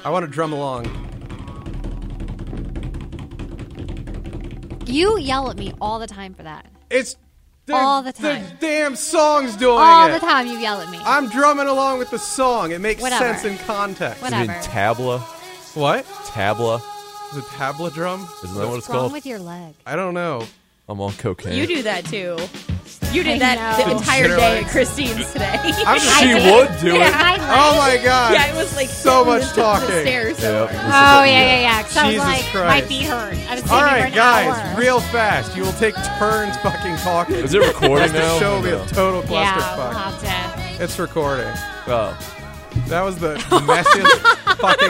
I want to drum along. You yell at me all the time for that. It's all the time. The damn song's doing all it. the time you yell at me. I'm drumming along with the song. It makes Whatever. sense in context. Whatever. You mean tabla? What? Tabla? Is it tabla drum? Isn't that what it's What's wrong called? with your leg? I don't know. I'm on cocaine. You do that too. You did I that know. the entire Shitter day legs. at Christine's today. She would do it. My leg? Oh my god. Yeah, it was like so much the talking. stairs. Yeah. Oh, yeah. 'Cause I was Jesus like, Christ. my feet hurt. I was sitting All here for right, an guys, hour. real fast. You will take turns fucking talking. Is it recording The now? show will be a total Yeah, clusterfuck. we'll have to. It's recording. Oh. That was the messiest fucking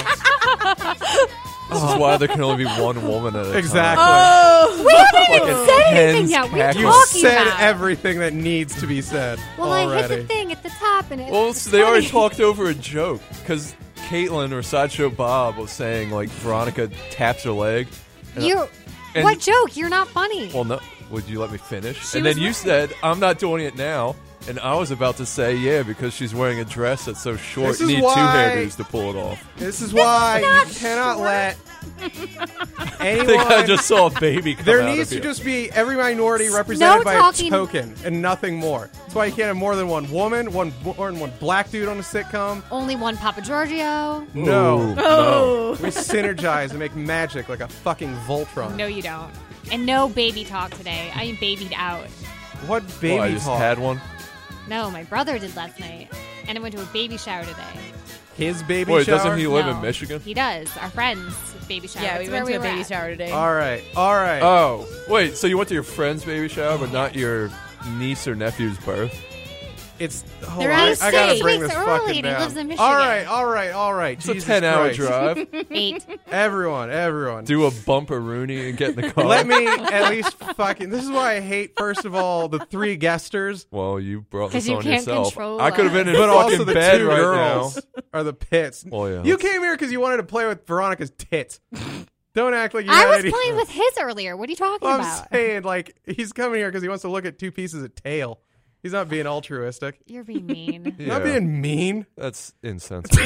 intro. This is why there can only be one woman at a time. Exactly. Oh, We haven't even Fucking said anything hens yet. What are cackling. you You talking said about? everything that needs to be said Well, I already. hit the thing at the top, and it, Well, it's so they already funny. talked over a joke because Caitlin or Sideshow Bob was saying like Veronica taps her leg. And and- What joke? You're not funny. Well, no. Would you let me finish? She and then was you right. said, I'm not doing it now. And I was about to say, yeah, because she's wearing a dress that's so short, This you is need why- two hairdos to pull it off. This is why not you cannot short. let I think anyone... I just saw a baby come There out needs of to you. just be every minority represented by talking- a token and nothing more. That's why you can't have more than one woman, one black dude on a sitcom. Only one Papa Giorgio. No. Ooh, Oh. We synergize and make magic like a fucking Voltron. No, you don't. And no baby talk today. I am babied out. What baby Oh, I just talk? had one. No, my brother did last night. And I went to a baby shower today. His baby Wait, shower? doesn't he live No, in Michigan? He does. Our friend's baby shower. Yeah, That's we where went to a were baby at. shower today. All right. All right. Oh, wait, so you went to your friend's baby shower, but not your niece or nephew's birth? It's hold They're on, out of I gotta state. bring Weeks this early, fucking and he down. lives in Michigan. All right. It's Jesus a 10-hour Christ. drive. 8. Everyone. Do a bumper Rooney and get in the car. Let me at least fucking. This is why I hate. First of all, the three guesters, Well, you brought 'Cause this you on can't yourself. control I could have been in but fucking also the bed two right girls now. are the pits. Well, yeah, You let's- came here because you wanted to play with Veronica's tits. Don't act like you I had was any- playing with his earlier. What are you talking Well, I'm about? saying, like, he's coming here because he wants to look at two pieces of tail. He's not being altruistic. You're being mean. Yeah, Not being mean. that's insensitive.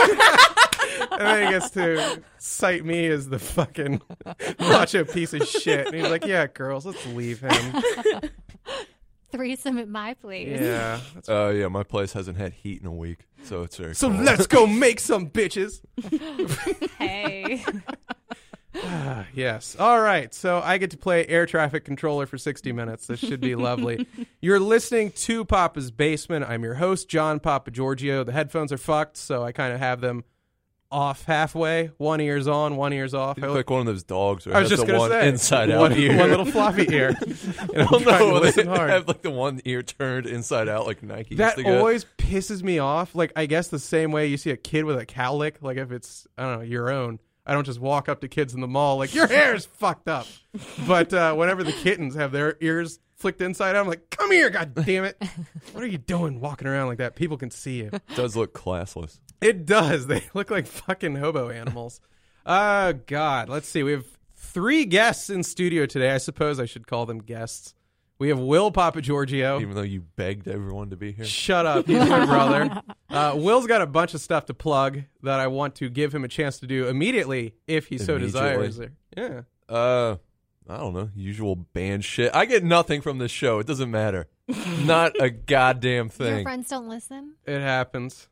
And then he gets to cite me as the fucking macho piece of shit. And he's like, yeah, girls, let's leave him. Threesome at my place. Yeah. Yeah, my place hasn't had heat in a week, so it's very So cold. let's go make some bitches. Hey. Yes. All right. So I get to play air traffic controller for 60 minutes. This should be lovely. You're listening to Papa's Basement. I'm your host, John Papa Giorgio. The headphones are fucked, so I kind of have them off halfway. One ear's on, one ear's off. You look like one of those dogs. Where I it was has just the going to one say. inside out one, ear. one little floppy ear. And I'm Well, trying to no, they listen hard. have like the one ear turned inside out, like Nike. That used to get. always pisses me off. Like, I guess the same way you see a kid with a cowlick, like if it's, I don't know, your own. I don't just walk up to kids in the mall like, your hair is fucked up. But whenever the kittens have their ears flicked inside out, I'm like, come here, god damn it. What are you doing walking around like that? People can see you. does look classless. It does. They look like fucking hobo animals. God. Let's see. We have 3 guests in studio today. I suppose I should call them guests. We have Will Papa Giorgio. Even though you begged everyone to be here. Shut up. He's my brother. Will's got a bunch of stuff to plug that I want to give him a chance to do immediately if he so desires. Yeah. I don't know. Usual band shit. I get nothing from this show. It doesn't matter. Not a goddamn Your thing. friends don't listen? It happens.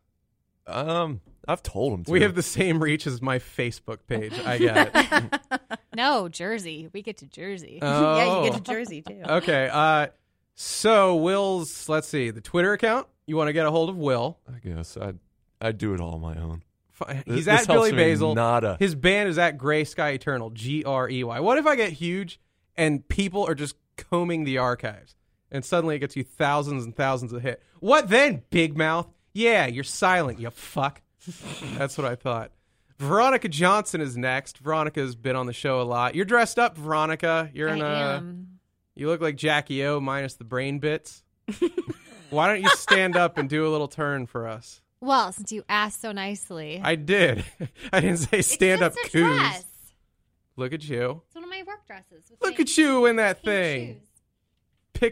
I've told him to. We have the same reach as my Facebook page. I get it. No, Jersey. We get to Jersey. Oh. Yeah, you get to Jersey too. Okay. So Will's, let's see, the Twitter account. You want to get a hold of Will. I guess I'd do it all on my own. He's This at Billy helps me Basil. nada. His band is at Gray Sky Eternal, Grey. What if I get huge and people are just combing the archives and suddenly it gets you thousands and thousands of hits? What then, Big Mouth? Yeah, you're silent, you fuck. That's what I thought. Veronica Johnson is next. Veronica's been on the show a lot. You're dressed up, Veronica. You're in I am. You look like Jackie O minus the brain bits. Why don't you stand up and do a little turn for us? Well, since you asked so nicely. I did. I didn't say stand up It's just a coos. dress. Look at you. It's one of my work dresses. With Look pink- at you in that pink thing. shoes. Pick up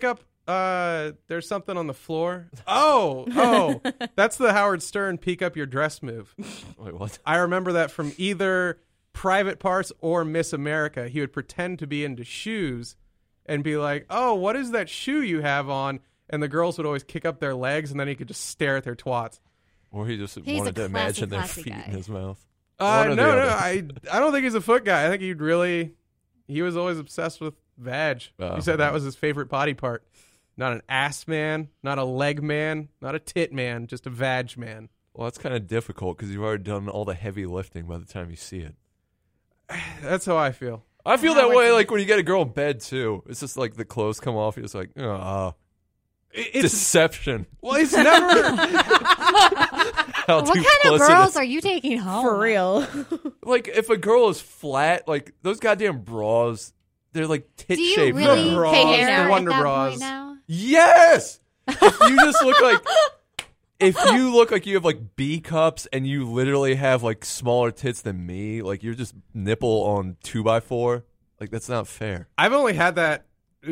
there's something on the floor. Oh, that's the Howard Stern peek up your dress move. Wait, what? I remember that from either Private Parts or Miss America. He would pretend to be into shoes and be like, "Oh, what is that shoe you have on?" And the girls would always kick up their legs, and then he could just stare at their twats. Or he just He's wanted a to imagine their classy feet guy. in his mouth. No, One or the other. I don't think he's a foot guy. I think he was always obsessed with vag. Oh. He said that was his favorite body part. Not an ass man, not a leg man, not a tit man, just a vag man. Well, that's kind of difficult because you've already done all the heavy lifting by the time you see it. That's how I feel. I feel that way like when you get a girl in bed, too. It's just like the clothes come off. You're just like, It's deception. well, it's never. How What kind of duplicitous. girls are you taking home? For real. Like, if a girl is flat, like, those goddamn bras, they're like Do you tit-shaped. really The bras, care the Wonder at that Bras. point now? Yes! If you just look like... If you look like you have, like, B cups and you literally have, like, smaller tits than me, like, you're just nipple on 2x4, like, that's not fair. I've only had that.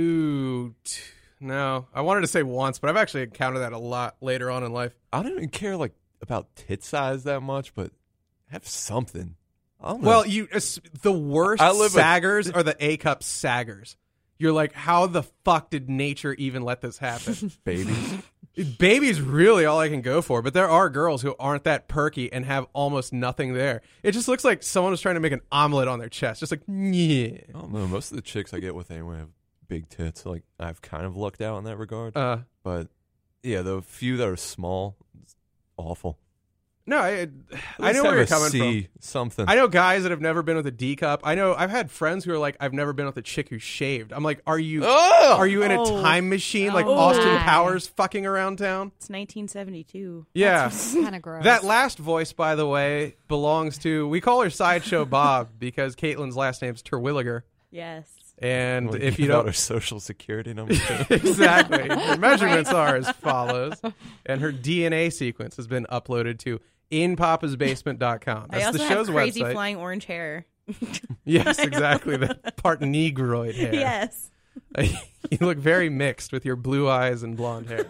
No, I wanted to say once, but I've actually encountered that a lot later on in life. I don't even care, like, about tit size that much, but have something. I don't know. Well, the worst I live with- saggers are the A cup saggers. You're like, how the fuck did nature even let this happen? babies. Baby's really all I can go for, but there are girls who aren't that perky and have almost nothing there. It just looks like someone was trying to make an omelet on their chest. Just like, yeah. I don't know. Most of the chicks I get with anyway have big tits. Like, I've kind of lucked out in that regard. But, yeah, the few that are small, it's awful. No, I At know least where have you're a coming C, from. something. I know guys that have never been with a D cup. I know I've had friends who are like, I've never been with a chick who shaved. I'm like, are you in a time machine like Oh, Austin my. Powers fucking around town? It's 1972. Yeah. Kind of gross. That last voice, by the way, belongs to, we call her Sideshow Bob because Caitlin's last name's Terwilliger. Yes. And Well, if you give out don't her social security number. exactly. Her measurements are as follows. And her DNA sequence has been uploaded to inpapasbasement.com. I That's also the have show's crazy website. flying orange hair. Yes, exactly. That part negroid hair. Yes. You look very mixed with your blue eyes and blonde hair.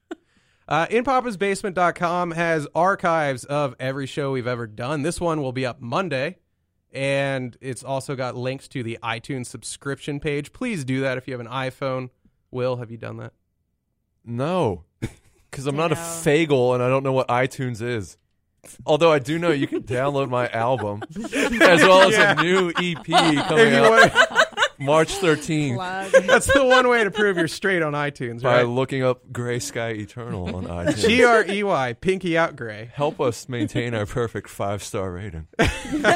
InPapasBasement.com has archives of every show we've ever done. This one will be up Monday. And it's also got links to the iTunes subscription page. Please do that if you have an iPhone. Will, have you done that? No, because I'm not a Ditto. fagel and I don't know what iTunes is. Although I do know you can download my album as well as Yeah. a new EP If coming you out want- March 13th that's the one way to prove you're straight on iTunes, by right? looking up Gray Sky Eternal on iTunes. Grey, Pinky Out Gray. Help us maintain our perfect 5-star rating. I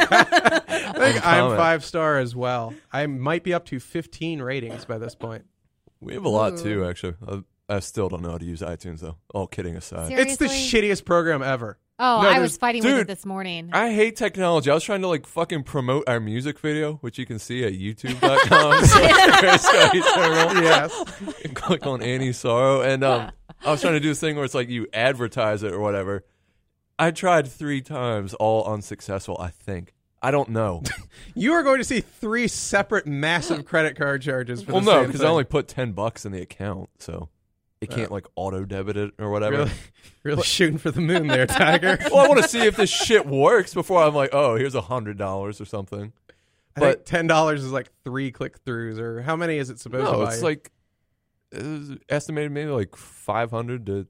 think I'm comment. 5-star as well. I might be up to 15 ratings by this point. We have a lot Ooh. too, actually. I still don't know how to use iTunes though. All kidding aside. Seriously? It's the shittiest program ever. Oh, No, I there's- was fighting with dude, it this morning. I hate technology. I was trying to like fucking promote our music video, which you can see at youtube.com. Gray Sky Eternal. Yes. And click on Annie Sorrow. And I was trying to do this thing where it's like you advertise it or whatever. I tried 3 times, all unsuccessful, I think. I don't know. You are going to see 3 separate massive credit card charges for Well, the no, same because thing. I only put $10 in the account, so it can't like auto debit it or whatever. Really shooting for the moon there, Tiger. Well, I want to see if this shit works before I'm like, oh, here's $100 or something. I think $10 is like 3 click-throughs, or how many is it supposed to No, buy? it's like it was estimated maybe like 500 to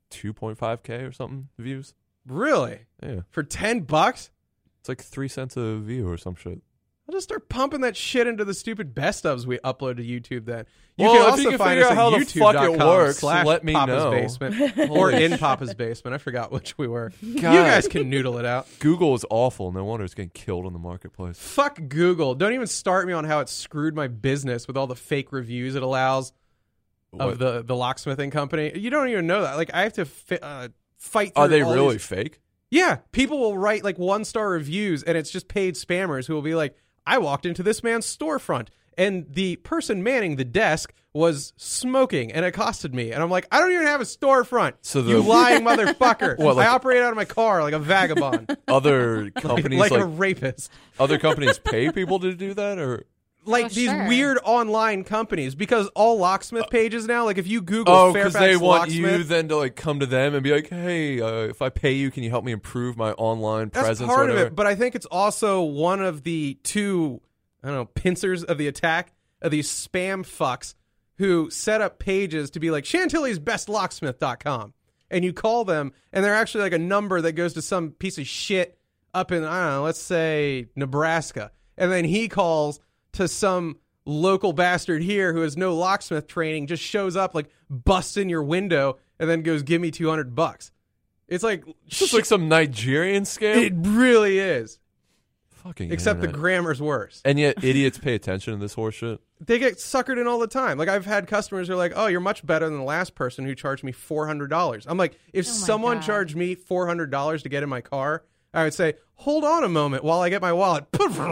2.5K or something views. Really? Yeah, For $10? it's like 3 cents a view or some shit. I'll just start pumping that shit into the stupid best ofs we upload to YouTube then. You Well, can if also you can find figure us out at how the fuck it youtube.com works, slash let me Papa's know. Basement or in Papa's Basement. I forgot which we were. You God. guys can noodle it out. Google is awful. No wonder it's getting killed in the marketplace. Fuck Google. Don't even start me on how it screwed my business with all the fake reviews it allows of What? the locksmithing company. You don't even know that. Like, I have to fight through Are they all really these- fake? Yeah, people will write like 1-star reviews, and it's just paid spammers who will be like, I walked into this man's storefront, and the person manning the desk was smoking and accosted me. And I'm like, I don't even have a storefront, So the- you lying motherfucker. What, like- I operate out of my car like a vagabond, Other companies like like a rapist. other companies pay people to do that, or like Oh, these sure. weird online companies, because all locksmith pages now, like if you Google Oh, because Fairfax they want locksmith, you then to like come to them and be like, "Hey, if I pay you, can you help me improve my online that's presence?" part or of whatever? it. But I think it's also one of the two, I don't know, pincers of the attack of these spam fucks who set up pages to be like Chantilly's best locksmith.com. And you call them, and they're actually like a number that goes to some piece of shit up in, I don't know, let's say Nebraska. And then he calls to some local bastard here who has no locksmith training, just shows up, like busts in your window, and then goes, "Give me $200." It's like, It's just like some Nigerian scam. it really is. Fucking Except the internet. grammar's worse. And yet idiots pay attention to this horse shit. They get suckered in all the time. Like I've had customers who are like, "Oh, you're much better than the last person who charged me $400." I'm like, if Oh my someone God. charged me $400 to get in my car, I would say, "Hold on a moment while I get my wallet."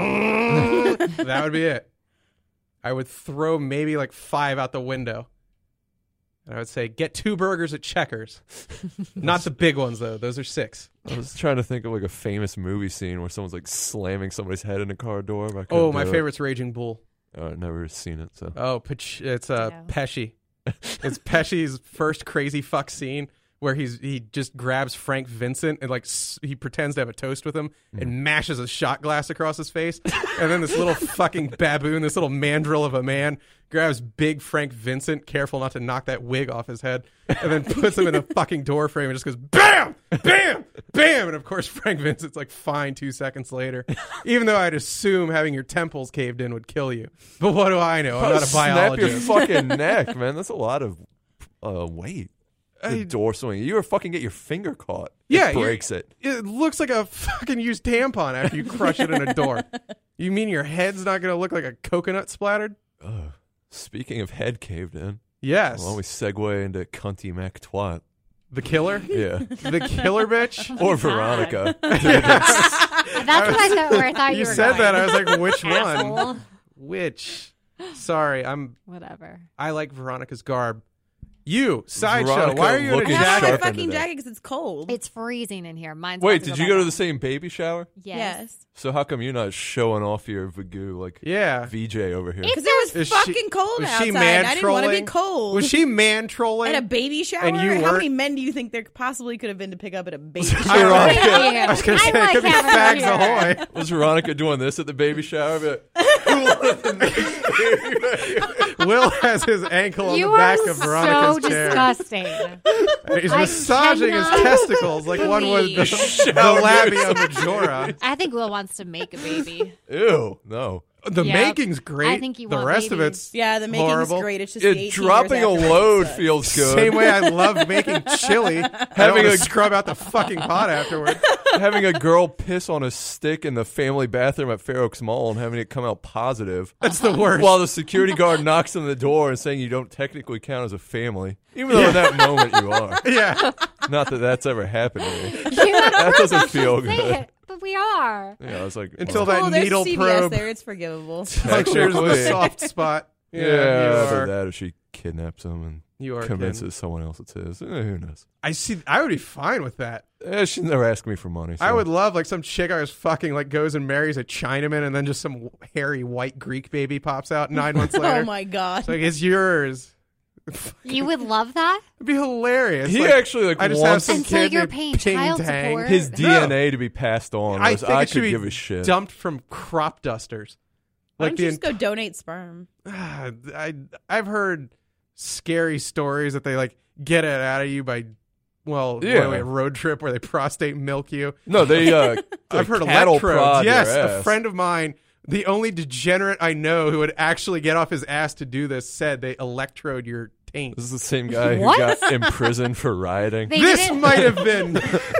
That would be it. I would throw maybe like 5 out the window. And I would say, "Get 2 burgers at Checkers." Not the big ones though. Those are 6. I was trying to think of like a famous movie scene where someone's like slamming somebody's head in a car door. But I couldn't Oh, my do it. favorite's Raging Bull. Oh, I've never seen it. So Oh, it's Ditto. Pesci. It's Pesci's first crazy fuck scene where he just grabs Frank Vincent and like he pretends to have a toast with him and mashes a shot glass across his face, and then this little fucking baboon, this little mandrill of a man, grabs big Frank Vincent, careful not to knock that wig off his head, and then puts him in a fucking door frame and just goes bam, bam, bam, and of course Frank Vincent's like fine 2 seconds later, even though I'd assume having your temples caved in would kill you. But what do I know? I'm not a Snap your biologist. fucking neck, man. That's a lot of weight. The door swing. You ever fucking get your finger caught? Yeah, It breaks it. It looks like a fucking used tampon after you crush it in a door. You mean your head's not going to look like a coconut splattered? Speaking of head caved in, Yes. why don't we segue into Cunty Mac Twat? The killer? Yeah. The killer bitch? Or God. Veronica. That's what I thought. Where I thought you, You were said going. that. I was like, which one? Asshole. Which? Sorry, Whatever. I like Veronica's garb. You, Sideshow, Veronica why are you in a looking I have jacket? sharp my into fucking that. jacket because it's cold. It's freezing in here. Mine's Wait, about to did go you go to back the on. same baby shower? Yes. So how come you're not showing off your Vagoo like Yeah. VJ over here? Because it was Is fucking she- cold was outside. she man I didn't want to be trolling? cold. Was she man trolling? at a baby shower? And you How weren't- many men do you think there possibly could have been to pick up at a baby I shower? like it. Yeah. I was going to I say, like it could be having Fags her here. Ahoy. Was Veronica doing this at the baby shower? Be like, Will has his ankle on You the are back of so Veronica's chair. disgusting. He's I massaging his cannot testicles like one would the, believe- the labia majora. I think Will wants to make a baby. Ew, no. The Yep. making's great. I think you the want rest of babies. it's Yeah, the making's horrible. great. It's just the 18 Dropping a years after load it sucks. feels good. Same way I love making chili. Having a scrub out the fucking pot afterward. Having a girl piss on a stick in the family bathroom at Fair Oaks Mall and having it come out positive. That's the worst. While the security guard knocks on the door and saying you don't technically count as a family. Even though in that moment you are. Yeah. Not that that's ever happened to me. That doesn't feel good. It, but we are. Yeah, I was like, Until well, that there's needle CVS probe there. It's forgivable. punctures the technically. soft spot. Yeah, you after are. that, if she kidnaps him and You are convinces kidding. someone else it's his, who knows? I see. I would be fine with that. She's never asked me for money. So. I would love like some chick I was fucking like goes and marries a Chinaman and then just some hairy white Greek baby pops out 9 months later. Oh my god. It's like it's yours. You would love that? It'd be hilarious. He Like, actually like I just have wants some And so kid you're named paying Ping child Tang. support? his No. DNA to be passed on. I whereas think I it should could be give a shit. dumped from crop dusters. Why Like don't the you just go donate sperm? I've heard scary stories that they like get it out of you by Yeah. a road trip where they prostate milk you. No, they. I've heard cattle electrodes. prod your Yes, a ass. friend of mine, the only degenerate I know who would actually get off his ass to do this, said they electrode your taint. This is the same guy What? who got imprisoned for rioting. They This didn't- might have been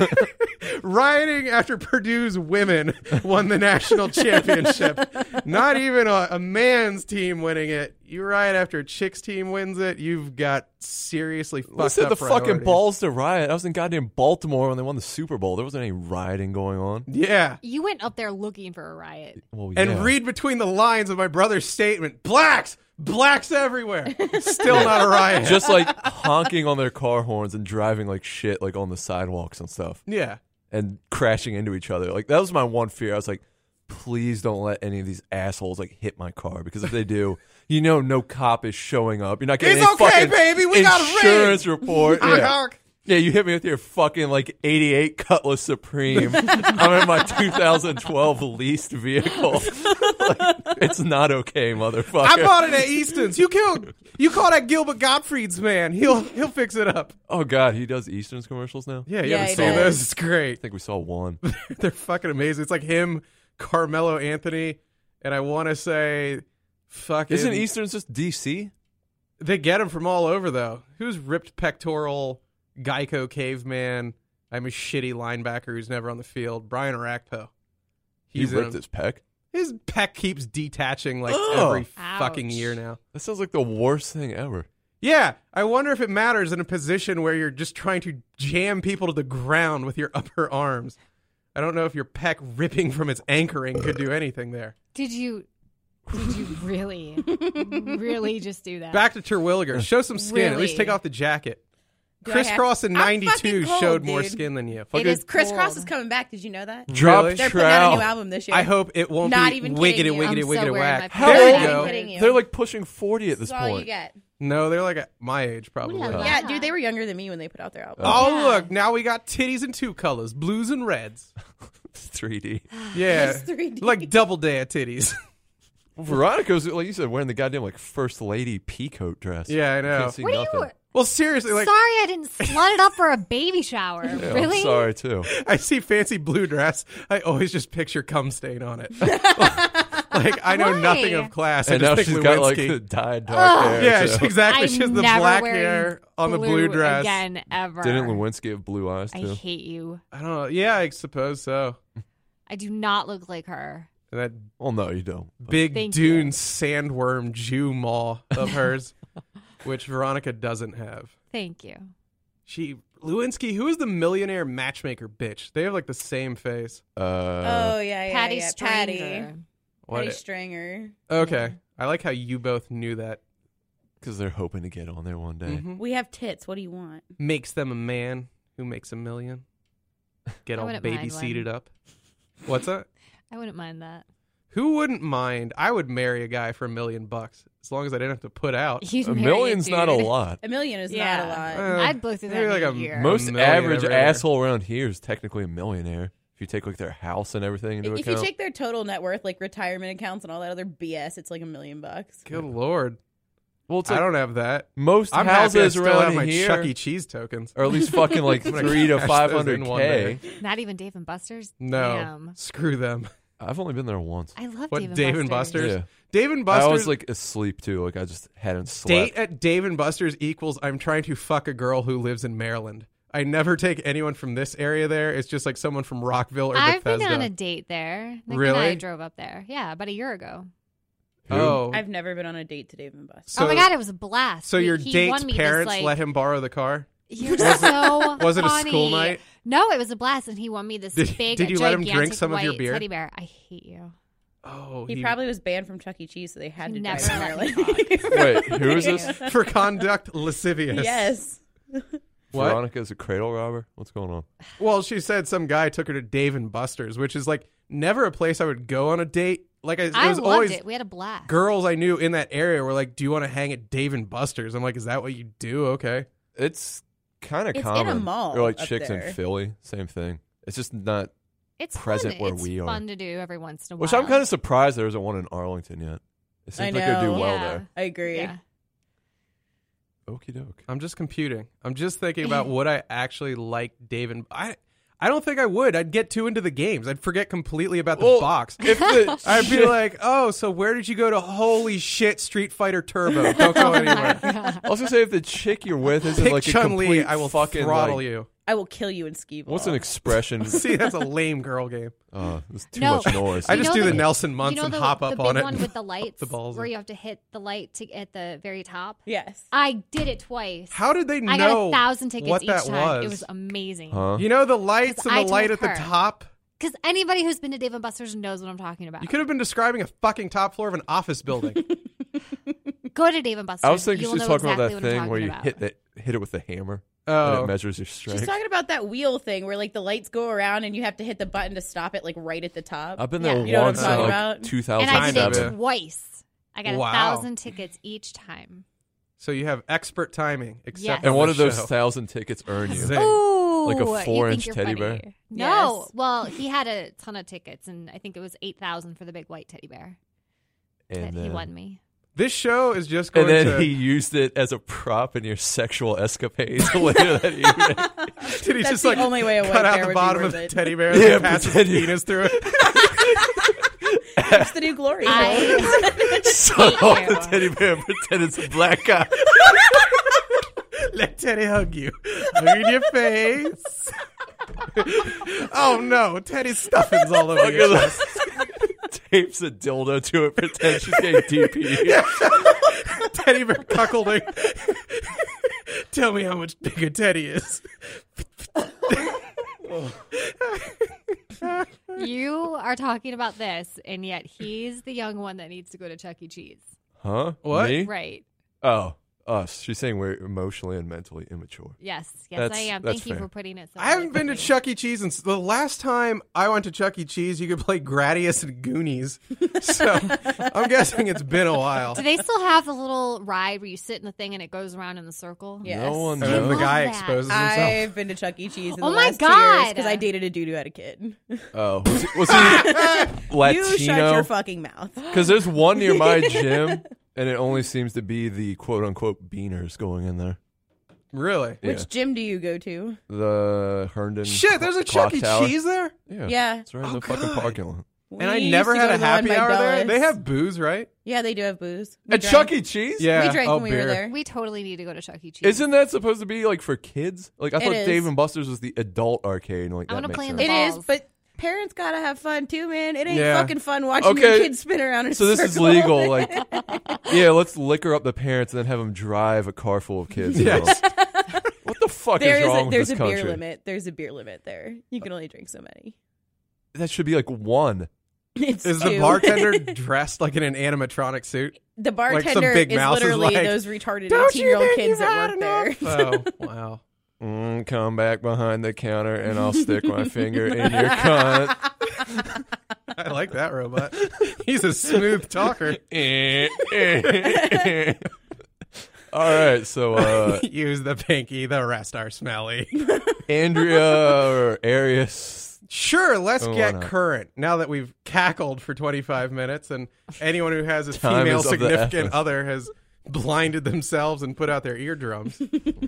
rioting after Purdue's women won the national championship. Not even a man's team winning it. You riot after a chick's team wins it. You've got seriously fucked Listen, up the fucking priorities. balls to riot. I was in goddamn Baltimore when they won the Super Bowl. There wasn't any rioting going on. Yeah. You went up there looking for a riot. Well, And yeah. read between the lines of my brother's statement. Blacks everywhere. Still not a riot. just like honking on their car horns and driving like shit, like on the sidewalks and stuff, yeah. and crashing into each other. Like that was my one fear. I was like, please don't let any of these assholes like hit my car, because if they do, you know, no cop is showing up. You're not getting It's a okay, fucking baby. We got a ring. insurance report. Honk, Yeah. honk. Yeah, you hit me with your fucking like 88 Cutlass Supreme. I'm in my 2012 leased vehicle. Like, it's not okay, motherfucker. I bought it at Easton's. You call that Gilbert Gottfried's man. He'll fix it up. Oh God, he does Eastern's commercials now. Yeah, you Yeah, haven't he seen does. those? It's great. I think we saw one. They're fucking amazing. It's like him, Carmelo Anthony, and I want to say, fucking. Isn't Eastern's just DC? They get him from all over though. Who's ripped pectoral? Geico caveman. I'm a shitty linebacker who's never on the field. Brian Arakpo. He He's ripped in, his pec. his pec keeps detaching like Ugh. every Ouch. fucking year now. That sounds like the worst thing ever. Yeah, I wonder if it matters in a position where you're just trying to jam people to the ground with your upper arms. I don't know if your pec ripping from its anchoring could do anything there. Did you really, really just do that? Back to Terwilliger. Show some skin. At least Really? take off the jacket. Do I have- Crisscross in I'm 92 fucking cold, showed more dude. skin than you. It is Crisscross cold. is coming back. Did you know that? Drop Really? They're putting out a new trout. album this year. I hope it won't Not be even wiggity, kidding you. wiggity, I'm so wiggity, wearing whack. my How There old? you Not go. even kidding you. They're like pushing 40 at this That's all you point. get. No, they're like at my age, probably. Ooh la la. Yeah, dude, they were younger than me when they put out their album. Oh, Yeah. look. Now we got titties in two colors, blues and reds. It's 3D. Yeah. It's 3D. Like double day of titties. Veronica's, like you said, wearing the goddamn like first lady peacoat dress. Yeah, I know. Can't see What are nothing. you? Well, seriously, like, Sorry, I didn't slut it up for a baby shower. Yeah, Really? I'm sorry too. I see fancy blue dress. I always just picture cum stain on it. Like, I know Why? nothing of class. And I now just she's think got like Lewinsky. the dyed dark Ugh. hair. Yeah, too. exactly. She has I'm the never black wearing hair on the blue dress. again ever. Didn't Lewinsky have blue eyes I too? hate you. I don't know. Yeah, I suppose so. I do not look like her. And that Well, no, you don't. But big Thank dune you. sandworm Jew maw of hers, which Veronica doesn't have. Thank you. Lewinsky, who is the millionaire matchmaker bitch? They have like the same face. Oh, yeah. Patty yeah. Stranger. Patty. What? Patty Stringer. Okay. I like how you both knew that. because they're hoping to get on there one day. Mhm. We have tits. What do you want? Makes them a man who makes $1 million. Get I all wouldn't baby mind one. seated up. What's that? I wouldn't mind that. Who wouldn't mind? I would marry a guy for $1 million as long as I didn't have to put out. You'd A marry million's not a dude. lot. $1 million is Yeah. not a lot. Uh, I'd blow through that maybe in like a a year. Most million average every year. asshole around here is technically a millionaire. If you take like their house and everything into If account. you take their total net worth, like retirement accounts and all that other BS, it's like $1 million. Good Lord. well, it's I like don't have that. most I'm happy I houses still have around my here Chuck E. Cheese tokens. are at least fucking like I'm gonna 3 to cash those in one 500K. day. Not even Dave and Buster's? No. Damn. Screw them. I've only been there once. I love What, Dave and Dave Buster's. and Buster's? Yeah. Dave and I Buster's. was like asleep too. Like I just hadn't Date slept. at Dave and Buster's equals I'm trying to fuck a girl who lives in Maryland. I never take anyone from this area there. It's just like someone from Rockville or I've Bethesda. been on a date there. Nick and Really? I drove up there. Yeah, about a year ago. Who? Oh. I've never been on a date to Dave and Buster's. So- oh my god, it was a blast. So your He date's won me this, parents like, let him borrow the car? You're so Was it a funny. school night? No, it was a blast, and he won me this big, did you let him drink gigantic some of your white beer? teddy bear. I hate you. Oh, He probably was banned from Chuck E. Cheese, so they had He to never drive to let me Maryland. Wait, who is this? for conduct lascivious. Yes. What? Veronica's a cradle robber? What's going on? Well, she said some guy took her to Dave and Buster's, which is like never a place I would go on a date. Like it I was loved always it. We had a blast. girls I knew in that area were like, "Do you want to hang at Dave and Buster's?" I'm like, "Is that what you do?" Okay. It's kind of It's in a common. mall Or like up chicks there. in Philly, same thing. It's just not. It's present fun. where it's we are. fun to do every once in a while. Which I'm kind of surprised there isn't one in Arlington yet. It seems like they do know. well Yeah. there. I agree. Yeah. Okie doke. I'm just computing. I'm just thinking about would I actually like Dave and I don't think I would. I'd get too into the games. I'd forget completely about the Well, box. If the I'd be like, "Oh, so where did you go to? Holy shit, Street Fighter Turbo! Don't go anywhere. I was gonna say if the chick you're with isn't Pick like a Chun Li. complete I will fucking throttle like, you." I will kill you in skee ball. What's an expression? See, that's a lame girl game. There's too No. much noise. I You just know do the the- Nelson You Munson know the, hop up the on big it. one with the lights, the balls where in. you have to hit the light to at the very top. Yes. I did it twice. How did they know I got 1,000 tickets what each that time. was? It was amazing. Huh? You know the lights 'Cause and I the light told at the her. top? Because anybody who's been to Dave and Buster's knows what I'm talking about. You could have been describing a fucking top floor of an office building. Go to Dave and Buster's. I was thinking you she will was know talking exactly about what that I'm thing talking where you about. hit it with the hammer. Oh. it measures your strength. She's talking about that wheel thing where like the lights go around and you have to hit the button to stop it, like right at the top. I've been there Yeah. You know what I'm once in talking like about? And I did 2007. it twice. I got Wow. 1,000 tickets each time. So you have expert timing, except Yes. for And what the do those show. 1,000 tickets earn you? Zing. Ooh, Like a you 4-inch think you're teddy funny. bear? No, Yes. well, he had a ton of tickets, and I think it was 8,000 for the big white teddy bear that And he then, won me. This show is just going and then to. he used it as a prop in your sexual escapades later that evening. Did he That's just the like only way a white cut out bear the would be bottom worth of the it. teddy bear Yeah, and pass his pretend- penis through it? It's the new glory. I So hate you. the teddy bear pretend it's a black guy. Let Teddy hug you. Hug in your face. Oh no, Teddy's stuffing's all over Look your at chest. Tapes a dildo to it, pretend she's getting DP. Teddy bear cuckolding. Tell me how much bigger Teddy is. You are talking about this, and yet he's the young one that needs to go to Chuck E. Cheese. Huh? What? Me? Right. Oh, us. She's saying we're emotionally and mentally immature. Yes, That's- I am. that's Thank you fair. for putting it so I haven't been to eloquently. Chuck E. Cheese since the last time I went to Chuck E. Cheese. You could play Gradius and Goonies, so I'm guessing it's been a while. Do they still have the little ride where you sit in the thing and it goes around in the circle? Yes. No one And then the knows. guy love that. exposes himself. I've been to Chuck E. Cheese in Oh the my last 2 years God. because I dated a dude who had a kid. Oh, was he Latino? You shut your fucking mouth. Because there's one near my gym, and it only seems to be the quote-unquote beaners going in there. Really? Yeah. Which gym do you go to? The Herndon. Shit, there's a Clock Chuck E. Tower. Cheese there? Yeah, Yeah. it's right in Oh, the fucking God. parking lot. And I We never used to had go a to the one happy by hour there. Dulles. They have booze, right? Yeah, they do have booze. We At drank. Chuck E. Cheese? Yeah. We drank oh, when we were beer. there. We totally need to go to Chuck E. Cheese. Isn't that supposed to be like for kids? Like I It thought is. Dave and Buster's was the adult arcade. And, like I that wanna makes play in sense. the It is, balls. but parents gotta have fun too, man. It ain't Yeah. fucking fun watching your Okay. kids spin around in a So this is circle. legal. Like, yeah, let's liquor up the parents and then have them drive a car full of kids. Yes. What the fuck is wrong with there's this a beer country? limit. There's a beer limit there. You can only drink so many. That should be like one. It's Is the two. bartender dressed like in an animatronic suit? The some bartender big is mouse is literally like, those retarded "Don't you 18-year-old think kids you've that had work there. enough?" Oh, wow. Come back behind the counter and I'll stick my finger in your cunt. I like that robot. He's a smooth talker. All right, so Use the pinky, the rest are smelly. Andrea or Arius. Sure, let's Oh, why get not? current. Now that we've cackled for 25 minutes and anyone who has a Time female is of the significant essence. other has blinded themselves and put out their eardrums.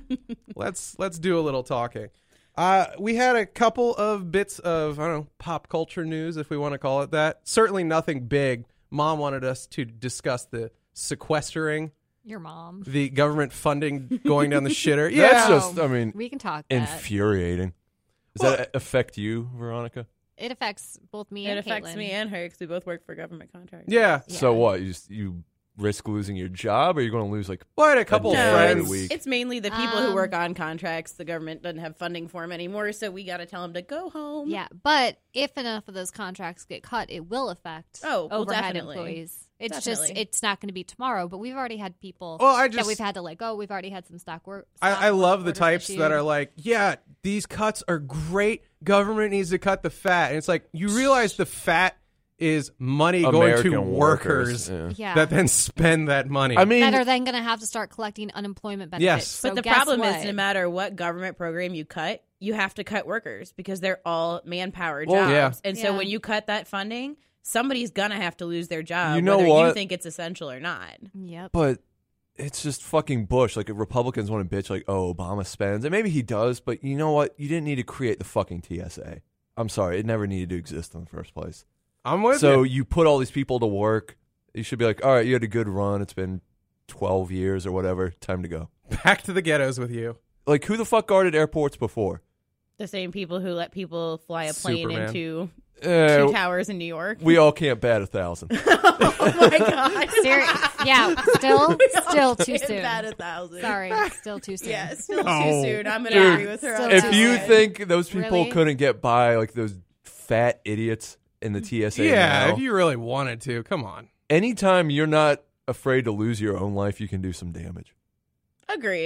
let's do a little talking. We had a couple of bits of, I don't know, pop culture news, if we want to call it that. Certainly nothing big. Mom wanted us to discuss the sequestering, Your mom. the government funding going down the shitter. That's Yeah. just, I mean, We can talk that. infuriating. Does Well- that affect you, Veronica? It affects both me It and affects Caitlin. me and her because we both work for government contracts. Yeah. So Yeah. what? You risk losing your job, or you're going to lose like? Well, I had a couple No, of every friends. week. It's mainly the people who Um, work on contracts. The government doesn't have funding for them anymore, so we got to tell them to go home. Yeah, but if enough of those contracts get cut, it will affect Oh, well, overhead definitely. employees. It's Definitely. just, it's not going to be tomorrow, but we've already had people Well, I that just we've had to let go. We've already had some stock work. I love the orders types that issued. are like, yeah, these cuts are great. Government needs to cut the fat. And it's like, you realize the fat is money going to American workers Yeah. Yeah. that then spend that money. I mean, that are then going to have to start collecting unemployment benefits. Yes. So But the guess problem what? is, no matter what government program you cut, you have to cut workers because they're all manpower Well, jobs. yeah. And so Yeah. when you cut that funding, somebody's gonna have to lose their job, You know whether you what? think it's essential or not. Yep. but it's just fucking Bush. Like, if Republicans want to bitch, like, oh, Obama spends, and maybe he does, but you know what? You didn't need to create the fucking TSA. I'm sorry, it never needed to exist in the first place. I'm with So you. you put all these people to work. You should be like, all right, you had a good run. It's been 12 years or whatever. Time to go. Back to the ghettos with you. Like, who the fuck guarded airports before? The same people who let people fly a plane Superman. into two Eh, towers in New York. we all can't bat 1,000. Oh my god! Yeah, still too It's soon. About 1,000. Sorry, still too soon. Yeah, still No. too soon. I'm gonna Dude, agree with her. still on too that If you one. think those people Really? couldn't get by, like those fat idiots in the TSA, Yeah, now, if you really wanted to, come on. anytime you're not afraid to lose your own life, you can do some damage. agreed.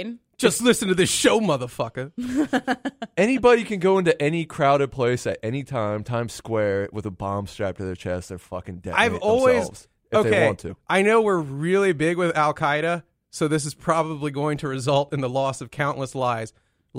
Just listen to this show, motherfucker. Anybody can go into any crowded place at any time, Times Square, with a bomb strapped to their chest. They're fucking dead. I've always themselves if they want to. I know we're really big with Al Qaeda, so this is probably going to result in the loss of countless lives.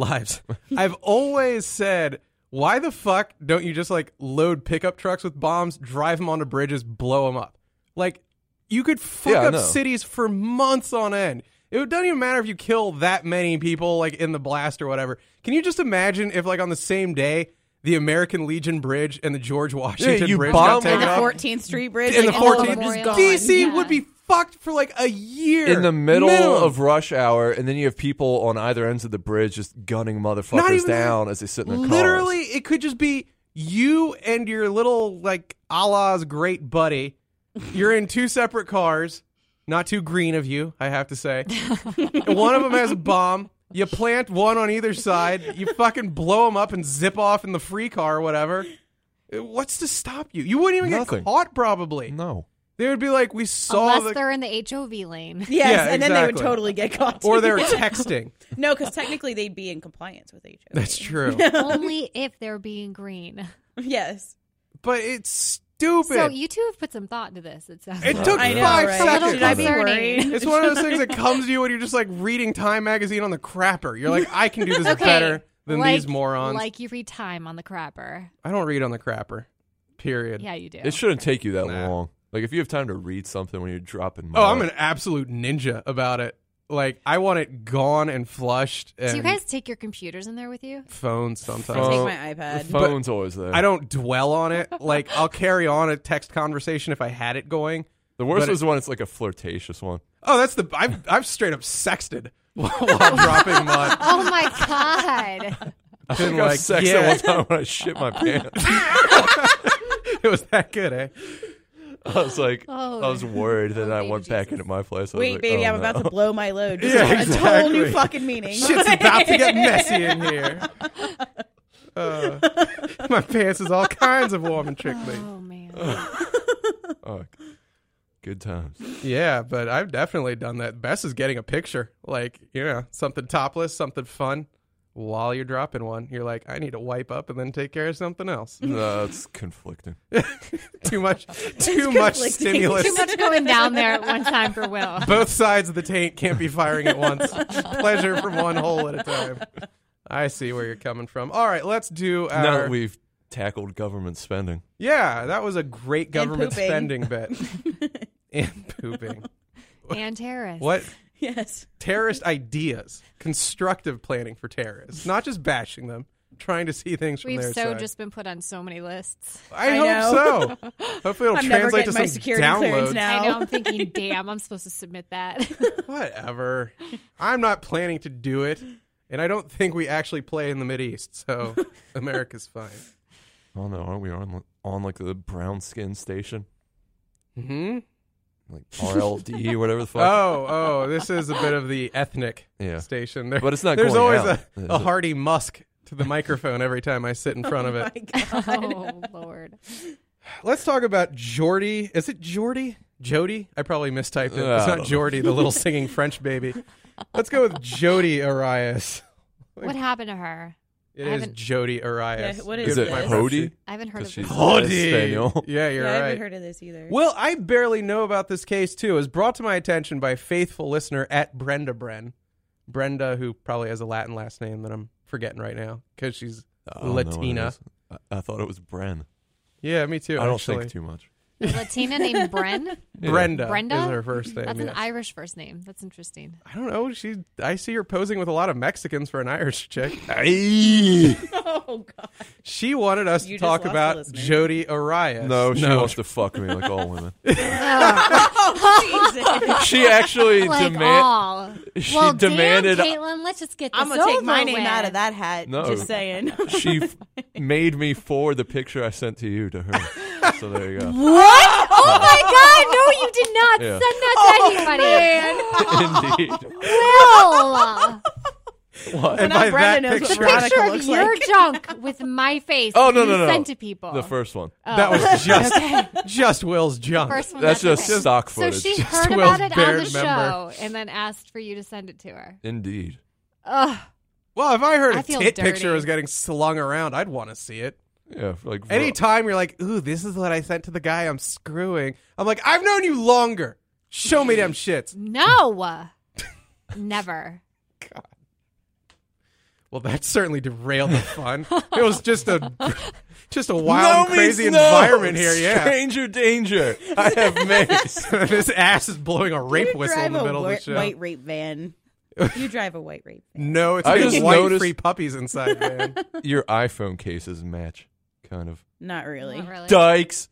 I've always said, why the fuck don't you just like load pickup trucks with bombs, drive them onto bridges, blow them up? Like, you could fuck up cities for months on end. It doesn't even matter if you kill that many people, like, in the blast or whatever. Can you just imagine if, like, on the same day, the American Legion Bridge and the George Washington Bridge got And taken the off? 14th Street Bridge. And the like, all of 14th them just gone. DC would be fucked for, like, a year. In the middle minimum. of rush hour, and then you have people on either ends of the bridge just gunning Not motherfuckers even down as they sit in their cars. Literally, it could just be you and your little, like, Allah's great buddy. You're in two separate cars. Not too green of you, I have to say. One of them has a bomb. You plant one on either side. You fucking blow them up and zip off in the free car or whatever. What's to stop you? You wouldn't even Nothing. get caught, probably. No. They would be like, we saw Unless they're in the HOV lane. Yes, Yeah, and then they would exactly. totally get caught. Or they're texting. No, because technically they'd be in compliance with HOV. That's true. Only if they're being green. Yes. But it's stupid. So you two have put some thought into this. It sounds It like. took I know, 5 right? seconds. Should I be Concerning. worried? It's one of those things that comes to you when you're just like reading Time magazine on the crapper. You're like, I can do this Okay, better than like, these morons. Like you read Time on the crapper. I don't read on the crapper. Period. Yeah, you do. It shouldn't take you that Nah. long. Like, if you have time to read something when you're dropping Oh, I'm mud. an absolute ninja about it. Like, I want it gone and flushed. And Do you guys take your computers in there with you? phones I sometimes. take Oh, my iPad. The phone's always there. I don't dwell on it. Like, I'll carry on a text conversation if I had it going. The worst but was when it's like a flirtatious one. Oh, that's the I've straight up sexted while dropping mud. Oh my god! I Been think I like, sexted yeah. one time when I shit my pants. It was that good, eh? I was like, Oh, I was worried. Then I baby went back Jesus. into my place. I was Wait, like, baby, oh, I'm about no. to blow my load. This Yeah, is a total new exactly. fucking meaning. Shit's about to get messy in here. My pants is all kinds of warm and trickly. Oh man. Oh, good times. Yeah, but I've definitely done that. Best is getting a picture. Like, you know, something topless, something fun. While you're dropping one, you're like, I need to wipe up and then take care of something else. No, it's conflicting. Too much conflicting. stimulus. Too much going down there at one time for Will. Both sides of the taint can't be firing at once. Pleasure from one hole at a time. I see where you're coming from. All right, let's do our... Now that we've tackled government spending. Yeah, that was a great government pooping. spending bit. And pooping. And terrorists. What? Yes. Terrorist ideas. Constructive planning for terrorists. Not just bashing them. Trying to see things from We've their so side. just been put on so many lists. I I hope so. Hopefully it'll I'm never translate to getting my some security clearance downloads. now. I know. I'm thinking, damn, I'm supposed to submit that. Whatever. I'm not planning to do it. And I don't think we actually play in the Mideast, so America's fine. Oh no, aren't we on like the brown skin station? Hmm. Like RLD, whatever the fuck. Oh, this is a bit of the ethnic Yeah. station. There, But it's not there's going always out. a Hardy Musk to the microphone every time I sit in front of it. My God. Oh Lord. Let's talk about Jordy. Is it Jordy? Jody? I probably mistyped it. It's I not don't Jordy, the little singing French baby. Let's go with Jody Arias. What happened to her? It I is haven't- Jody Arias. Yeah, what Is is it this? Hody? I haven't heard of Because this. she's Hody. Espanol. Yeah, you're I right. haven't heard of this either. Well, I barely know about this case, too. It was brought to my attention by a faithful listener at Brenda Bren. Brenda, who probably has a Latin last name that I'm forgetting right now because she's I don't know what it Latina. is. I thought it was Bren. Yeah, me too. I don't actually. think too much. A Latina named Bren? Brenda, Brenda? is her first name. That's an yes. Irish first name. That's interesting. I don't know. I see her posing with a lot of Mexicans for an Irish chick. Oh God. She wanted us You to just talk lost a about listener. Jody Arias. No, she wants to fuck me like all women. Oh Jesus. She actually Like all. she Well, demanded. damn, Caitlin, let's just get this I'm gonna take my over name with. out of that hat. No. Just saying. She made me forward the picture I sent to you to her. So there you go. What? Oh my God! No, you did not Yeah. send that to anybody. Indeed. Will. What? And Now by Brenda that knows what picture, Veronica Picture of looks your like. junk with my face. Oh, no, you no, no. Sent to people. The first one. Oh. that was just Okay. just Will's junk. First one. That's just okay. stock So footage. she Just heard Will's about it on Baird the member. show and then asked for you to send it to her. Indeed. Ugh. Well, if I heard I a feel tit dirty. picture was getting slung around, I'd want to see it. Yeah, like Anytime you're like, ooh, this is what I sent to the guy I'm screwing. I'm like, I've known you longer. Show me them shits. No. Never. Well, that certainly derailed the fun. It was just a wild, and crazy environment here. Yeah, Stranger danger. I have mace. this ass is blowing a rape You whistle in drive the a middle of the show. white rape van. You drive a white rape van. No, it's I got just white noticed- free puppies inside, man. Your iPhone cases match, kind of. Not really. Not really. Dykes.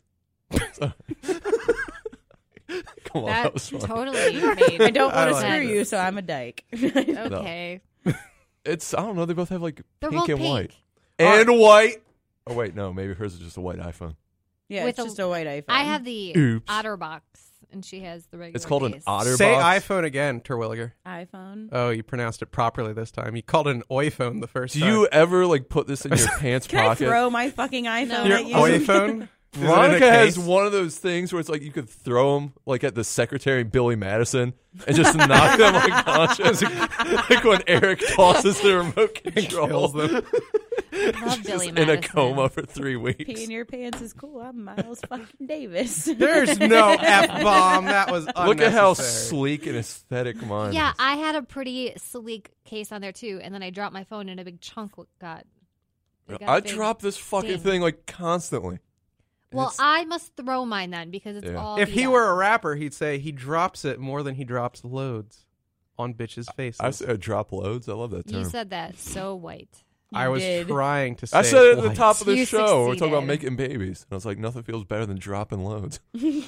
Come on, that That was fun. totally made. I don't I want to like screw it. you, so I'm a dyke. Okay. It's I don't know. They both have like They're pink both and pink. white and white. Oh wait, no, maybe hers is just a white iPhone. Yeah, With it's just a white iPhone. I have the Oops. OtterBox, and she has the regular. It's called an case. Otter Say box. iPhone again, Terwilliger. iPhone. Oh, you pronounced it properly this time. You called it an iPhone the first Do time. you ever like put this in your pants Can pocket? I throw my fucking iPhone Your at you? iPhone? Is it in a Veronica has case? one of those things where it's like you could throw them like at the secretary Billy Madison and just knock them unconscious, like when Eric tosses the remote control Kills them. Love Billy in a Madison. coma for 3 weeks. Pee in your pants is cool. I'm Miles fucking Davis. There's no F-bomb. That was unnecessary. Look at how sleek and aesthetic mine Yeah, is. I had a pretty sleek case on there too, and then I dropped my phone and a big chunk got. it got I big. drop this fucking ding. thing like constantly. Well, It's- I must throw mine then because it's Yeah. all. If beat he up. were a rapper, he'd say he drops it more than he drops loads on bitches' faces. I said drop loads. I love that term. you said that so white. I was did. trying to say I said it at the white. top of the You show. We're talking about succeeded. making babies. And I was like, nothing feels better than dropping loads.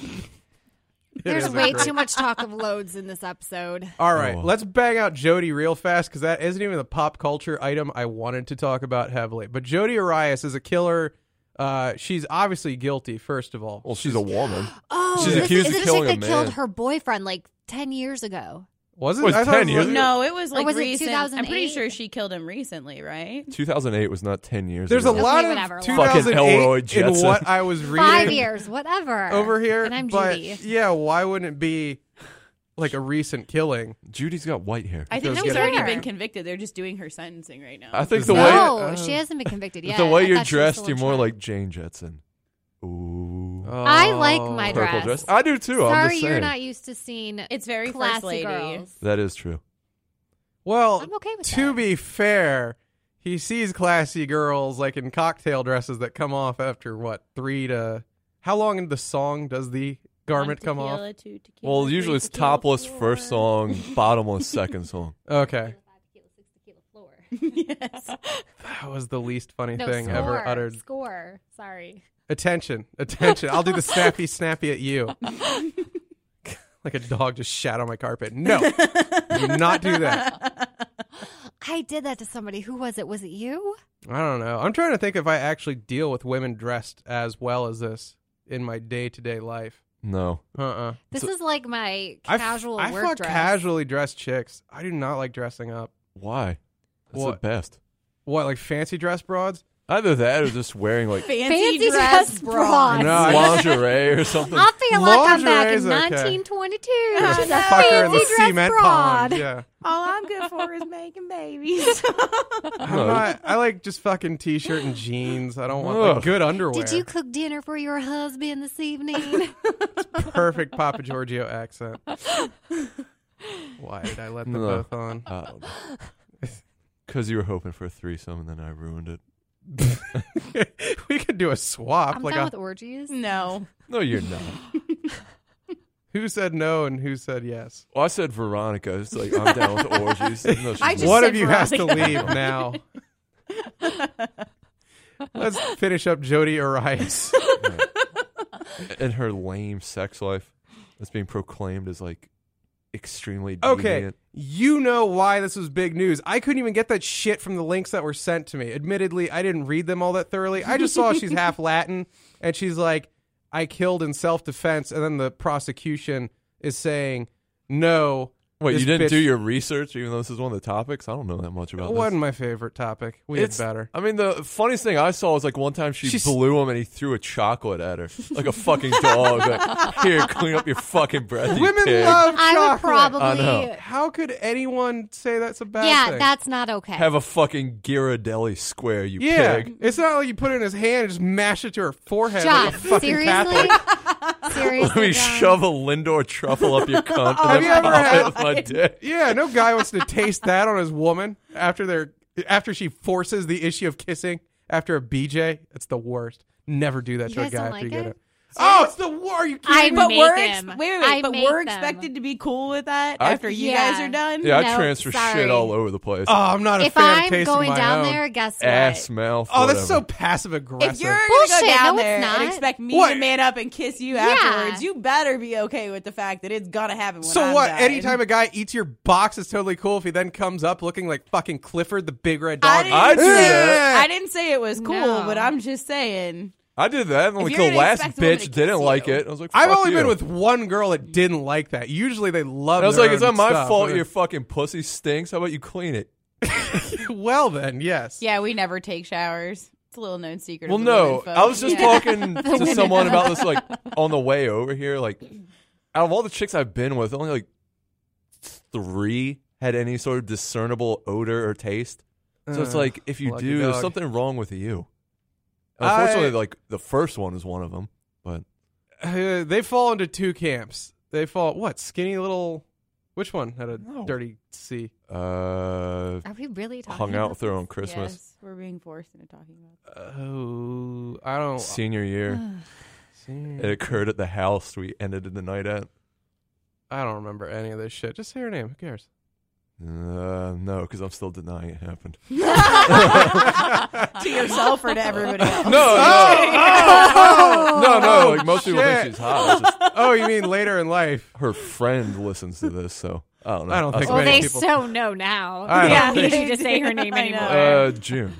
It There's is a way great- too much talk of loads in this episode. All right, Oh. let's bang out Jody real fast because that isn't even the pop culture item I wanted to talk about heavily. But Jody Arias is a killer. She's obviously guilty, first of all. Well, she's a woman. Oh, She's this accused is of the killing chick a that killed man. her boyfriend like 10 years ago. Was it? Was I thought 10 it years was- ago? No, it was like was it recent. I'm 2008? pretty sure she killed him recently, right? 2008 was not 10 years There's a ago. lot whatever. of Fucking 2008 Elroy in Jetson. what I was reading 5 years, whatever. over here. And I'm but Judy. yeah, why wouldn't it be like a recent killing? Judy's got white hair. I think Because she's get already her. been convicted. They're just doing her sentencing right now. I think Is the that- way No, she hasn't been convicted yet. the way I you're thought she was dressed, still you're in more trial. like Jane Jetson. Ooh. I like my Purple dress. dress. I do too. I'm Sorry, just you're saying. not used to seeing It's very classy first lady. girls. That is true. Well, I'm okay with to that. be fair, he sees classy girls like in cocktail dresses that come off after what 3 to how long in the song does the garment come off? Tequila, 2 tequila, Well, 3 usually it's tequila, topless 4. first song, bottomless second song. Okay, Yes. that was the least funny No, thing score. ever uttered. Score. Sorry. Attention, attention! I'll do the snappy at you, like a dog just shat on my carpet. No, do not do that. I did that to somebody. Who was it? Was it you? I don't know. I'm trying to think if I actually deal with women dressed as well as this in my day-to-day life. No. This is like my I casual I work fuck dress. casually dressed chicks. I do not like dressing up. Why? That's What? the best. What, like fancy dress broads? Either that or just wearing like Fancy dress bras. No, I- lingerie or something. I feel like I'm back in Lingerie's okay. 1922. Just Just a fuck her in the fancy dress cement broad. pond. Yeah. All I'm good for is making babies. I like just fucking t-shirt and jeans. I don't want like Ugh. good underwear. Did you cook dinner for your husband this evening? Perfect Papa Giorgio accent. Why did I let them No. both on? I don't know. Because you were hoping for a threesome and then I ruined it. We could do a swap. I'm like down with orgies. No. No, you're not. who said no and who said yes? Well, I said Veronica. It's like I'm down with orgies. No, she's I just not. One said of you has to Veronica. leave now. Let's finish up Jody Arias. And her lame sex life that's being proclaimed as like extremely Okay, deviant. you know why this was big news. I couldn't even get that shit from the links that were sent to me. Admittedly, I didn't read them all that thoroughly. I just saw she's half Latin, and she's like, I killed in self-defense, and then the prosecution is saying, no, Wait, This you didn't bitch- do your research, even though this is one of the topics? I don't know that much It about wasn't this. my favorite topic. We had better. I mean, the funniest thing I saw was like one time she She's- blew him and he threw a chocolate at her. Like a fucking dog. Like, here, clean up your fucking breath, you Women pig. love I would chocolate. probably. I know. How could anyone say that's a bad Yeah, thing? that's not okay. Have a fucking Ghirardelli square, you yeah, pig. it's not like you put it in his hand and just mash it to her forehead Josh, like a fucking seriously? Catholic. Seriously, Let me John? shove a Lindor truffle up your cunt Have and you then ever pop had- it with my dick. Yeah, no guy wants to taste that on his woman after she forces the issue of kissing after a BJ. It's the worst. Never do that You to a guys guy don't after like you get it? it. Oh, it's the war. Are you kidding me? But make we're them. I but make we're them. expected to be cool with that I- after you Yeah. guys are done. Yeah, I No, transfer sorry. shit all over the place. Oh, I'm not a If fan of I'm tasting going my down own. there, guess what? Ass, mouth, Oh, that's so whatever. passive aggressive. If you're Bullshit, gonna go down no, it's there not. and expect me What? to man up and kiss you afterwards, you better be okay with the fact that it's gonna happen. When So I'm what? done. Anytime a guy eats your box is totally cool if he then comes up looking like fucking Clifford the Big Red I Dog. I'd do that. I didn't say it was cool, No. but I'm just saying. I did that, and If like you're the gonna last expect someone bitch to kiss didn't like you. it. I was like, I've fuck only you. been with one girl that didn't like that. Usually they love. And I was their like, it's own not my stuff. fault your fucking pussy stinks. How about you clean it? Well then, yes. Yeah, we never take showers. It's a little known secret. Well, of the no. women folk. I was just Yeah. talking to someone about this, like, on the way over here. Like, out of all the chicks I've been with, only, like, 3 had any sort of discernible odor or taste. So it's like, if you lucky do, there's dog. something wrong with you. Unfortunately, I- like, the first one is one of them. But They fall into two camps. They fall skinny little. Which one had a No. dirty C? Are we really talking hung about out with her this? on Christmas. Yes, we're being forced into talking about. Oh, I don't. Senior year. It occurred at the house we ended the night at. I don't remember any of this shit. Just say her name. Who cares? No, because I'm still denying it happened. To yourself or to everybody else? No, Oh, like most people think shit. she's hot. It's just Oh, you mean later in life? her friend listens to this, so I don't know. I don't think Well, many they people- so know now. I don't Yeah, think- need you to say her name I know. anymore. June.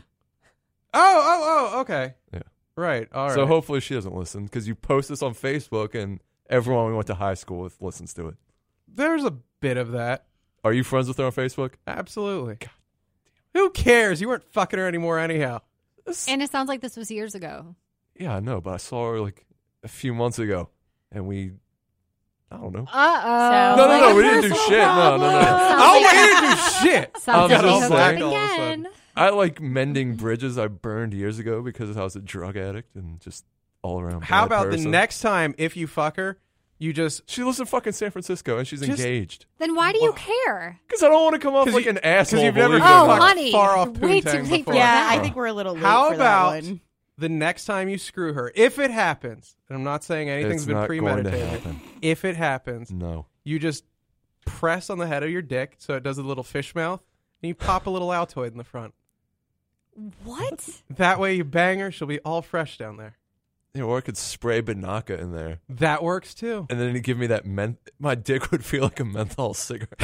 Oh, okay. Yeah. Right. All right. So hopefully she doesn't listen because you post this on Facebook and everyone we went to high school with listens to it. There's a bit of that. Are you friends with her on Facebook? Absolutely. Who cares? You weren't fucking her anymore anyhow. And it sounds like this was years ago. Yeah, I know, but I saw her like a few months ago, and I don't know. Uh-oh. No, we didn't do shit. No. Oh, we didn't do shit. Sounds I'm like just we hooked saying. up All of a again. sudden. I like mending bridges I burned years ago because I was a drug addict and just all around. How bad about the person. next time if you fuck her, you just She lives in fucking San Francisco and she's Just- engaged. Then why do you care? Because I don't want to come off 'Cause like you- an asshole. you've never believe it been or Oh, not. fucked honey. far off Way too poontang late before. for Yeah, that. I think we're a little late How for about that one. the next time you screw her, if it happens, and I'm not saying anything's It's been not going to premeditated, happen. if it happens, No. you just press on the head of your dick so it does a little fish mouth, and you pop a little Altoid in the front. What? That way you bang her, she'll be all fresh down there. Yeah, or I could spray Banaka in there, That works too. and then he'd give me that my dick would feel like a menthol cigarette.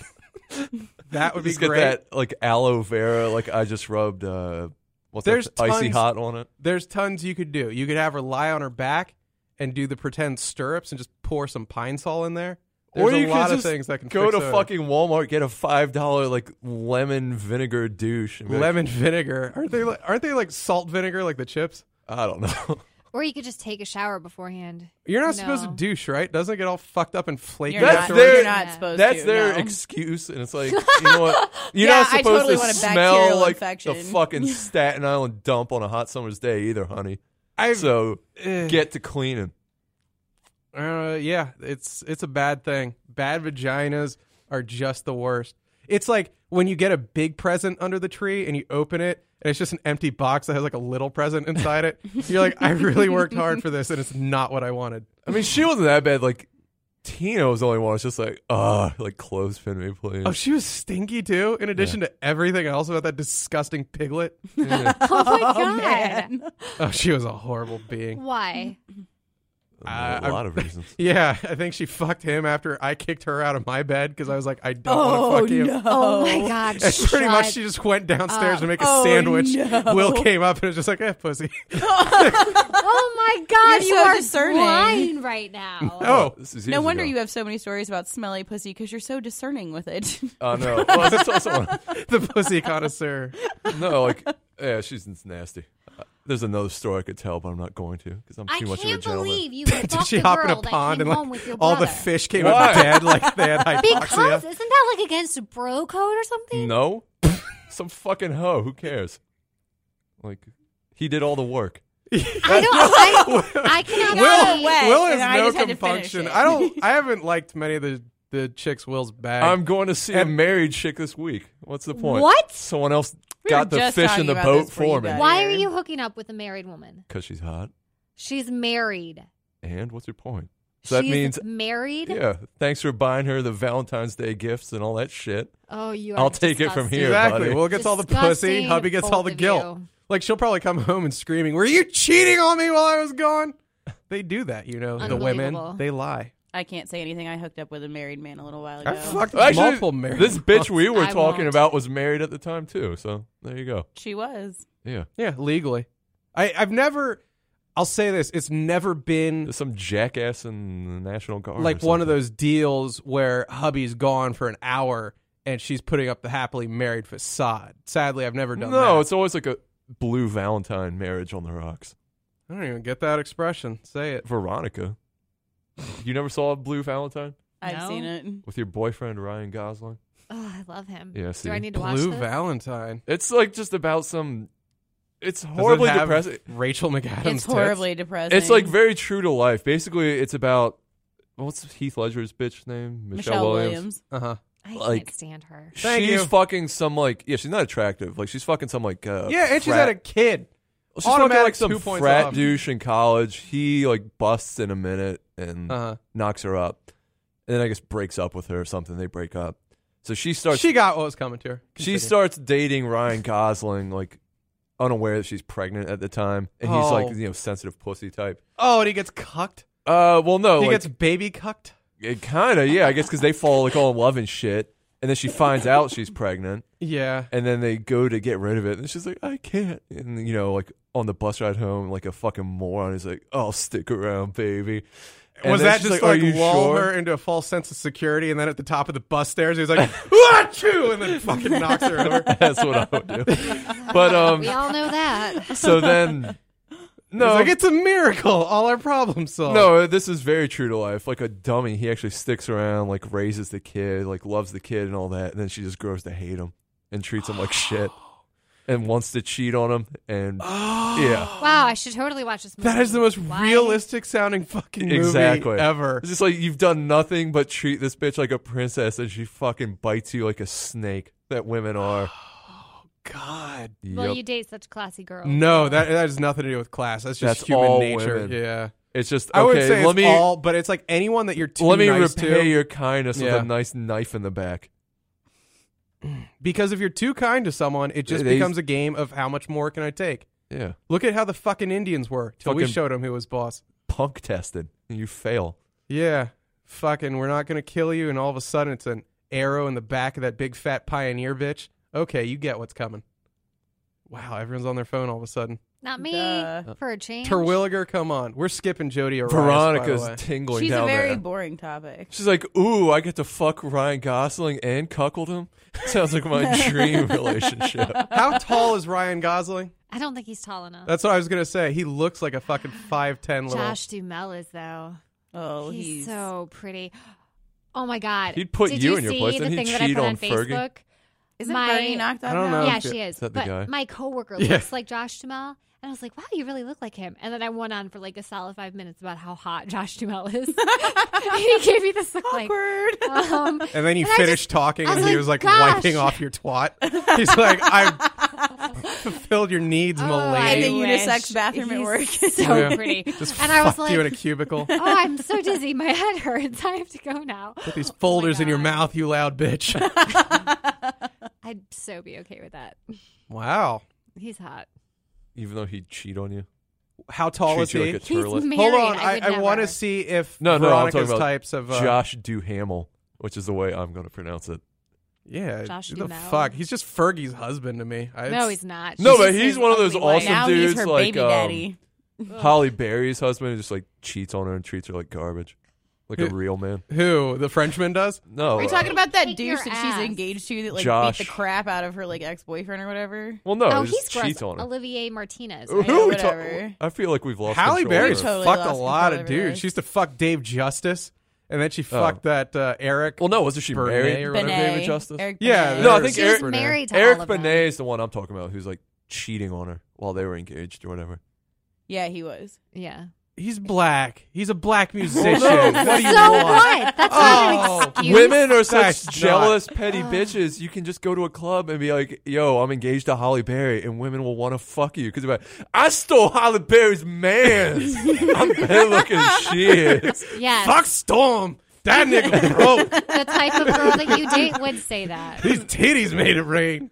That would be Just get great. that like aloe vera, like I just rubbed what's There's that, icy tons- hot on it. There's tons you could do. You could have her lie on her back and do the pretend stirrups and just pour some Pine Sol in there. There's Or you a lot could of just things that can go fix to odor. fucking Walmart, get a $5 like lemon vinegar douche. And be like, lemon vinegar. Aren't they like salt vinegar like the chips? I don't know. Or you could just take a shower beforehand. You're not No. supposed to douche, right? Doesn't it get all fucked up and flaky? You're That's not, afterwards? their- you're not supposed That's to. their no. excuse, and it's like, you know what? You're Yeah, not I supposed totally to want a smell bacterial like infection. the fucking Staten Island dump on a hot summer's day either, honey. I've- So eh. get to cleaning. Yeah, it's a bad thing. Bad vaginas are just the worst. It's like when you get a big present under the tree and you open it and it's just an empty box that has like a little present inside it. You're like, I really worked hard for this and it's not what I wanted. I mean, she wasn't that bad. Like, Tina was the only one. It's just like, like clothespin me, please. Oh, she was stinky too, in addition to everything else about that disgusting piglet. Yeah. Oh my Oh, god. man. Oh, she was a horrible being. Why? A lot of reasons. Yeah, I think she fucked him after I kicked her out of my bed because I was like, I don't want to fuck him. Oh my god! And pretty much shut she just went downstairs to make a Oh, sandwich. no. Will came up and was just like, pussy. Oh my god! You're You so are discerning. blind right now. Oh, This is No years wonder ago. you have so many stories about smelly pussy because you're so discerning with it. Oh no. Well, that's also the pussy connoisseur. no. Like, yeah, she's nasty. There's another story I could tell, but I'm not going to because I'm I too much of a can't gentleman. believe you Did fucked she a hop in girl a that pond came and home with your all the brother. fish came Why? up dead like they had hypoxia? Because isn't that like against a bro code or something? No, some fucking hoe. Who cares? Like, he did all the work. I cannot believe. wet, Will and has I no just had to finish compunction. it. I haven't liked many of the chicks Will's bag. I'm going to see a And- married chick this week. What's the point? What? Someone else We got were the just fish talking in the about boat this before for you me. got Why here. are you hooking up with a married woman? Because she's hot. She's married. And what's your point? So that She's means, married. yeah, thanks for buying her the Valentine's Day gifts and all that shit. Oh, you. Are I'll take it from disgusting. here. exactly. buddy. Will gets all the pussy. Disgusting, Hubby gets all both the of guilt. you. Like she'll probably come home and screaming, "Were you cheating on me while I was gone?" They do that, you know. The women, Unbelievable. they lie. I can't say anything. I hooked up with a married man a little while ago. I fucked Actually, multiple married. this bitch we were I talking won't. about was married at the time too. So there you go. She was. Yeah, Yeah, legally. I've never. I'll say this: it's never been there's some jackass in the National Guard. like or one of something. those deals where hubby's gone for an hour and she's putting up the happily married facade. Sadly, I've never done that. No, it's always like a blue Valentine marriage on the rocks. I don't even get that expression. Say it. Veronica, you never saw a blue Valentine I've No. seen it. with your boyfriend Ryan Gosling? Oh, I love him. Yeah, see? Do I need to watch Blue this? Valentine. It's like just about some. It's Does it horribly have depressing. Rachel McAdams. It's horribly depressing. It's like very true to life. Basically, it's about what's Heath Ledger's bitch name? Michelle Williams. Uh huh. I Like- can't stand her. Thank she's you. fucking some like she's not attractive. Like she's fucking some like Yeah, and she's frat- had a kid. she's fucking automatic like some 2 points frat off. douche in college. He like busts in a minute and Uh huh. knocks her up, and then I guess breaks up with her or something. They break up. So she starts. She got what was coming to her. She Continue. starts dating Ryan Gosling, like unaware that she's pregnant at the time, and he's Oh. like sensitive pussy type. Oh, and he gets cucked. Well, no, He like gets baby cucked. it kind of, yeah, I guess because they fall like all in love and shit, and then she finds out she's pregnant, Yeah. and then they go to get rid of it, and she's like, I can't, and like on the bus ride home, like a fucking moron, he's like, I'll stick around, baby. And Was then that she's just "Are like you lull sure?" her into a false sense of security, and then at the top of the bus stairs, he's like, "Achoo!" and then fucking knocks her over. That's what I would do. But We all know that. so then, no, He's like, it's a miracle. All our problems solved. no, this is very true to life. Like a dummy, he actually sticks around, like raises the kid, like loves the kid and all that, and then she just grows to hate him and treats him like shit and wants to cheat on him. And yeah, Wow, I should totally watch this movie. That is the most Why? realistic sounding fucking movie Exactly. ever. it's just like you've done nothing but treat this bitch like a princess, and she fucking bites you like a snake. That women are. God. Well, Yep. you date such classy girls. No, that has nothing to do with class. That's just That's human all nature. women. Yeah. It's just I would okay. say let it's me all, but it's like anyone that you're too let me nice repay to. your kindness Yeah. with a nice knife in the back. Because if you're too kind to someone, it just They- becomes a game of how much more can I take. Yeah, Look at how the fucking Indians were till we Fucking- showed them who was boss. punk tested, and you fail. Yeah. Fucking, we're not going to kill you, and all of a sudden it's an arrow in the back of that big fat pioneer bitch. Okay, you get what's coming. Wow, everyone's on their phone all of a sudden. Not me. Duh. For a change. Terwilliger, come on. We're skipping Jody Arias, Veronica's by the way. tingling She's down a very there. boring topic. She's like, ooh, I get to fuck Ryan Gosling and cuckold him? Sounds like my dream relationship. How tall is Ryan Gosling? I don't think he's tall enough. That's what I was going to say. He looks like a fucking 5'10" little. Josh Duhamel is though. Oh, He's so pretty. Oh my god. He'd put Did you you in your see place. the Didn't he thing that I cheat put on on Fergie? Facebook? Isn't My- Bernie knocked that I don't know. down? Yeah, if she it- is. that the But guy? my coworker Yeah. looks like Josh Duhamel. And I was like, wow, you really look like him. And then I went on for like a solid 5 minutes about how hot Josh Duhamel is. And he gave me this look like, Awkward. And then you And I finished just- talking, I and was he like, was like gosh. wiping off your twat. He's like, "I've fulfilled your needs, my I lady." In the wish. unisex bathroom at He's work. So Yeah. pretty. Just And I was fucked you in a like, cubicle. oh, I'm so dizzy. My head hurts. I have to go now. Put these folders in your God. mouth, you loud bitch. I'd so be okay with that. Wow. He's hot. Even though he'd cheat on you. how tall is Treat you he? like a He's turlet. married. Hold on, I I want to never. see if No, I'm Veronica's talking about types of Josh Duhamel, which is the way I'm going to pronounce it. Yeah, Josh who the Duhamel. fuck? He's just Fergie's husband to me. No, he's not. No, She's but just he's his one of those ugly wife. awesome Now dudes he's her like baby daddy. Holly Berry's husband who just like cheats on her and treats her like garbage, like a Who- real man. Who the Frenchman does? No, Are you talking about that Kick douche your that ass. she's engaged to that like Josh. beat the crap out of her like ex-boyfriend or whatever? Well, no, Oh, he he's just gross. cheats on her. Olivier Martinez. Who Right? are we talk- whatever. I feel like we've lost Halle control Berry's here. totally fucked lost a lot control of over dudes. this. She used to fuck Dave Justice, and then she fucked that Eric. Well, no, wasn't she Bernay married? or to whatever. David Justice? Eric Yeah, Benet. No, I There's think She was Eric married to Eric all of them. Benet is the one I'm talking about, who's like cheating on her while they were engaged or whatever. Yeah, he was. Yeah. He's black. He's a black musician. no. What do you So want? what? That's not an excuse. Women are such That's jealous, petty bitches. You can just go to a club and be like, "Yo, I'm engaged to Halle Berry," and women will want to fuck you because they're like, "I stole Halle Berry's man. I'm better looking than she is." Yes. Fuck Storm. That nigga broke. The type of girl that you date would say that. These titties made it rain.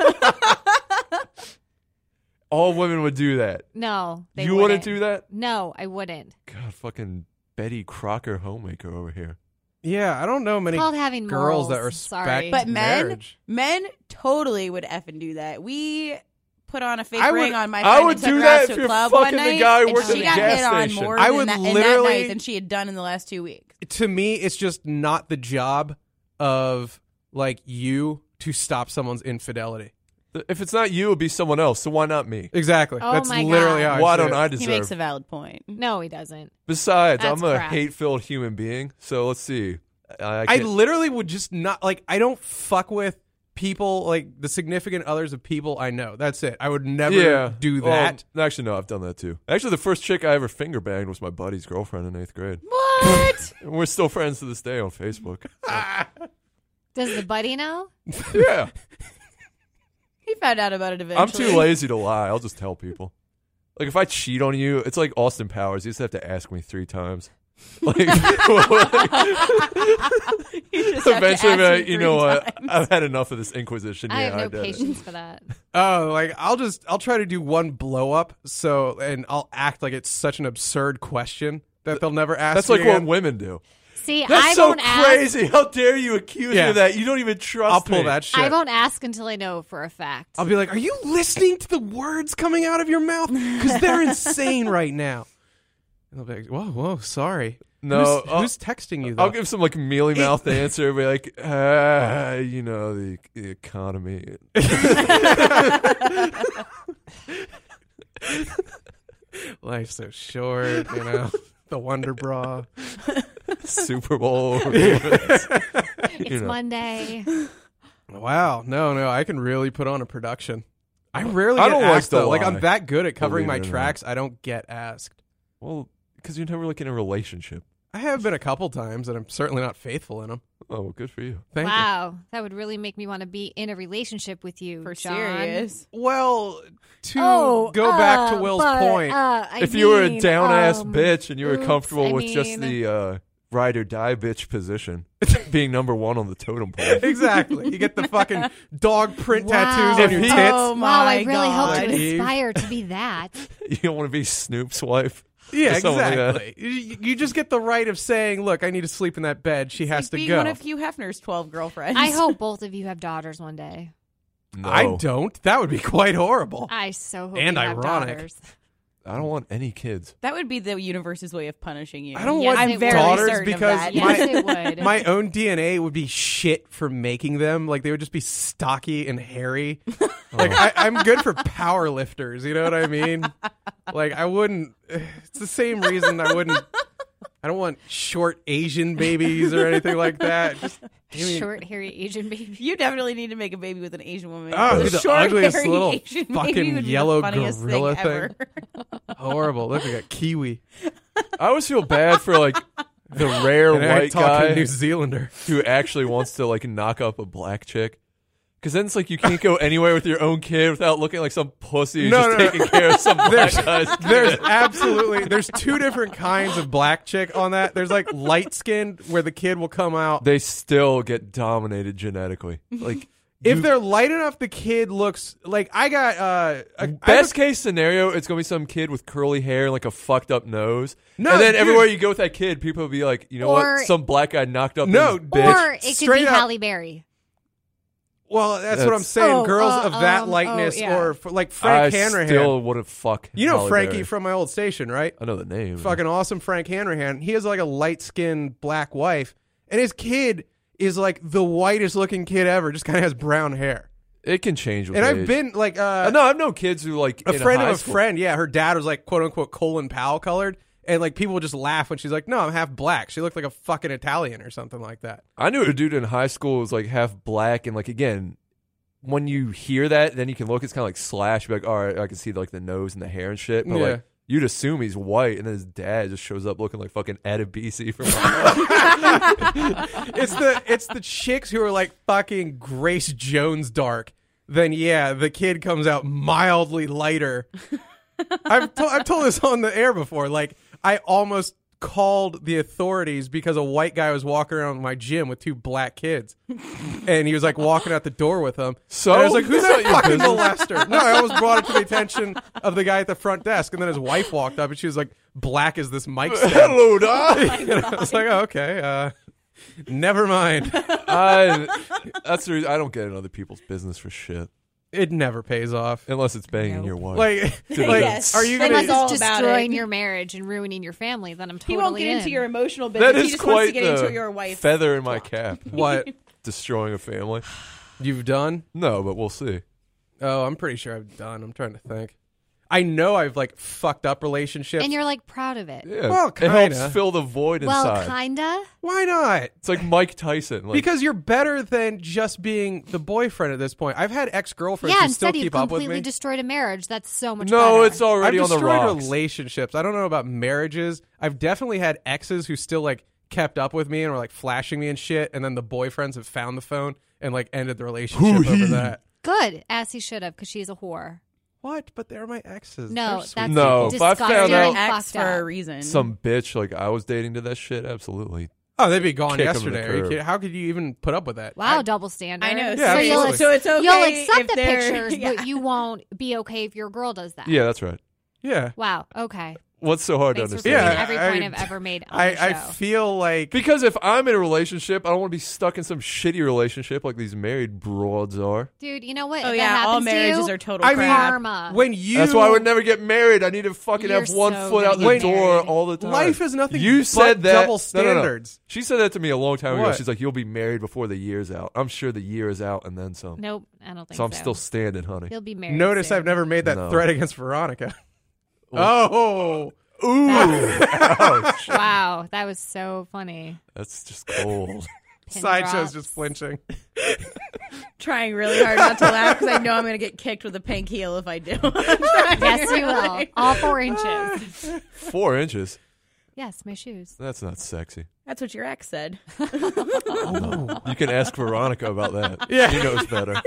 All women would do that. No, they You wouldn't wouldn't do that? No, I wouldn't. God, fucking Betty Crocker homemaker over here. Yeah, I don't know many It's called having girls morals. that respect Sorry. But marriage. men totally would effing do that. We put on a fake I would- ring on my I friend would and took do her that out if to a you're club fucking one the night, guy who and works she at got the gas hit on station. more I than would that, in that literally- night than she had done in the last 2 weeks. To me, it's just not the job of like you to stop someone's infidelity. If it's not you, it'd be someone else. So why not me? Exactly. Oh That's my literally God. how I Why see don't it. I He deserve? makes a valid point. No, he doesn't. Besides, That's I'm a crap. hate-filled human being. So let's see. I can't- literally would just not like. I don't fuck with people like the significant others of people I know. That's it. I would never do that. Well, actually, no, I've done that too. Actually, the first chick I ever finger banged was my buddy's girlfriend in 8th grade. What? And we're still friends to this day on Facebook. Does the buddy know? Yeah. He found out about it I'm eventually. too lazy to lie. I'll just tell people. Like, if I cheat on you, it's like Austin Powers. You just have to ask me 3 times. Like, You just have to eventually, ask be like, me you know 3 what? times. I've had enough of this Inquisition. I Yeah, have no did it. patience for that. Oh, like I'll try to do one blow up. So and I'll act like it's such an absurd question that they'll never ask. That's me like what again. women do. See, That's I so won't ask. crazy. How dare you accuse me Yeah. of that? You don't even trust I'll pull me. that shit. I won't ask until I know for a fact. I'll be like, "Are you listening to the words coming out of your mouth? Because they're insane right now." And they'll be like, "Whoa, sorry." No, who's texting you? Though? I'll give some like mealy mouthed answer. Be like, you know, the economy. Life's so short, you know. The Wonder Bra. Super Bowl. It's Monday. Wow, no, I can really put on a production. I rarely I get don't like asked to though. Like lie. I'm that good at covering Believe my it or tracks. I don't get asked. Well, because you're never like in a relationship. I have been a couple times, and I'm certainly not faithful in them. Oh, well, good for you. Thank Wow, that would really make me want to be in a relationship with you, For John. serious. you. Well, to Oh, go back to Will's point, If you were a down ass bitch and you were oops, comfortable I with just mean- the ride or die bitch position, being number 1 on the totem pole. exactly. You get the fucking dog print Wow. tattoos on your If tits. he- Oh Wow, I my really hope God. to Like Eve. aspire to be that. You don't want to be Snoop's wife. Yeah, Or something like that. exactly. You just get the right of saying, "Look, I need to sleep in that bed. She has Like to being go." one of Hugh Hefner's 12 girlfriends. I hope both of you have daughters one day. No. I don't. That would be quite horrible. I so hope And you have ironic. daughters. I don't want any kids. That would be the universe's way of punishing you. I don't Yes, want it very would. daughters certain of because that. Yes, it would. my own DNA would be shit for making them. Like they would just be stocky and hairy. Like I'm good for power lifters. You know what I mean? Like I wouldn't. It's the same reason I wouldn't. I don't want short Asian babies or anything like that. Just give me- Short, hairy Asian baby. You definitely need to make a baby with an Asian woman. Oh, The the short, ugliest hairy little Asian fucking baby would be yellow the funniest gorilla thing. Ever. horrible. Look, we got kiwi. I always feel bad for like the rare And I'm white talking guy New Zealander. who actually wants to like knock up a black chick. Because then it's like you can't go anywhere with your own kid without looking like some pussy who's No, just no, no. taking care of some black guy's kid. There's 2 different kinds of black chick on that. There's like light skinned where the kid will come out. They still get dominated genetically. Like If they're light enough, the kid looks like I got Best case scenario, it's gonna be some kid with curly hair and like a fucked up nose. No, and then dude. everywhere you go with that kid, people will be like, you know Or- what? Some black guy knocked up No, this bitch. Or it could Straight be up. Halle Berry. Well, that's what I'm saying. Oh, Girls of that lightness, yeah. or like Frank I Hanrahan. still wouldn't fuck. You know Halle Frankie Berry. from my old station, right? I know the name. Fucking awesome Frank Hanrahan. He has like a light-skinned black wife, and his kid is like the whitest looking kid ever. Just kind of has brown hair. It can change with And age. I've been like No, I've known kids who like a in friend high of a school- friend. Yeah, her dad was like quote unquote Colin Powell colored, and like people would just laugh when she's like, "No, I'm half black." She looked like a fucking Italian or something like that. I knew a dude in high school who was like half black, and like again, when you hear that, then you can look. It's kind of like Slash. You're like, all right, I can see like the nose and the hair and shit. But Yeah. like, you'd assume he's white, and then his dad just shows up looking like fucking Adebisi from. It's the chicks who are like fucking Grace Jones dark. Then yeah, the kid comes out mildly lighter. I've told this on the air before. Like I almost called the authorities because a white guy was walking around my gym with two black kids, and he was like walking out the door with them. So? And I was like, "Who's That's that not your fucking molester?" No, I almost brought it to the attention of the guy at the front desk, and then his wife walked up, and she was like, "Black as this mic stand." Hello, dog. And I was like, oh, "Okay, never mind." That's the reason I don't get in other people's business for shit It never pays off. unless it's banging Nope. your wife. Like, Yes. are you Unless gonna? all it's about destroying it. your marriage and ruining your family, then I'm He totally won't get into in. your emotional business. that He is just wants quite to get the into your wife. feather in my cap. What Destroying a family. you've done? No, but we'll see. Oh, I'm pretty sure I've done. I'm trying to think. I know I've like fucked up relationships. And you're like proud of it. Yeah, Well, it helps kinda. fill the void Well, inside. kinda. Why not? It's like Mike Tyson. Like, Because you're better than just being the boyfriend at this point. I've had ex-girlfriends Yeah, who still instead you've keep up with completely me. destroyed a marriage. That's so much no, better. it's already I've on the destroyed rocks. relationships. I don't know about marriages. I've definitely had exes who still like kept up with me and were like flashing me and shit, and then the boyfriends have found the phone and like ended the relationship over that. good, as he should have, because she's a whore. What? But they're my exes. No, They're sweet that's No, if I disgusting found and out- Ex fucked for a up. reason. Some bitch like I was dating to that shit. Absolutely. Oh, they'd be gone Kick 'em to the yesterday. Are you curb. kidding? How could you even put up with that? Wow, double standard. I know. Yeah, so, absolutely. so it's okay. You'll accept if the they're- pictures, yeah. but you won't be okay if your girl does that. Yeah, that's right. Yeah. Wow. Okay. What's so hard Thanks to for understand? proving Yeah, every point I- I've ever made on the I show. feel like Because if I'm in a relationship, I don't want to be stuck in some shitty relationship like these married broads are. Dude, you know what? Oh If that yeah, all happens to marriages you, are total I mean, crap. karma. when you That's why I would never get married. I need to fucking You're have one so foot out gonna the get door married. all the time. life is nothing You but said that. double No, no, no. standards. She said that to me a long time ago. What? She's like, "You'll be married before the year's out." I'm sure the year is out and then some. Nope, I don't think So I'm still standing, honey. He'll be married. Notice soon. I've never made that No. threat against Veronica. Oh, Ooh, ouch. Wow, that was so funny. That's just cold. Pin Sideshow's drops. just flinching. Trying really hard not to laugh because I know I'm going to get kicked with a pink heel if I do. Yes, you will. All 4 inches. 4 inches. Yes, my shoes. That's not sexy. That's what your ex said. You can ask Veronica about that. Yeah. She knows better.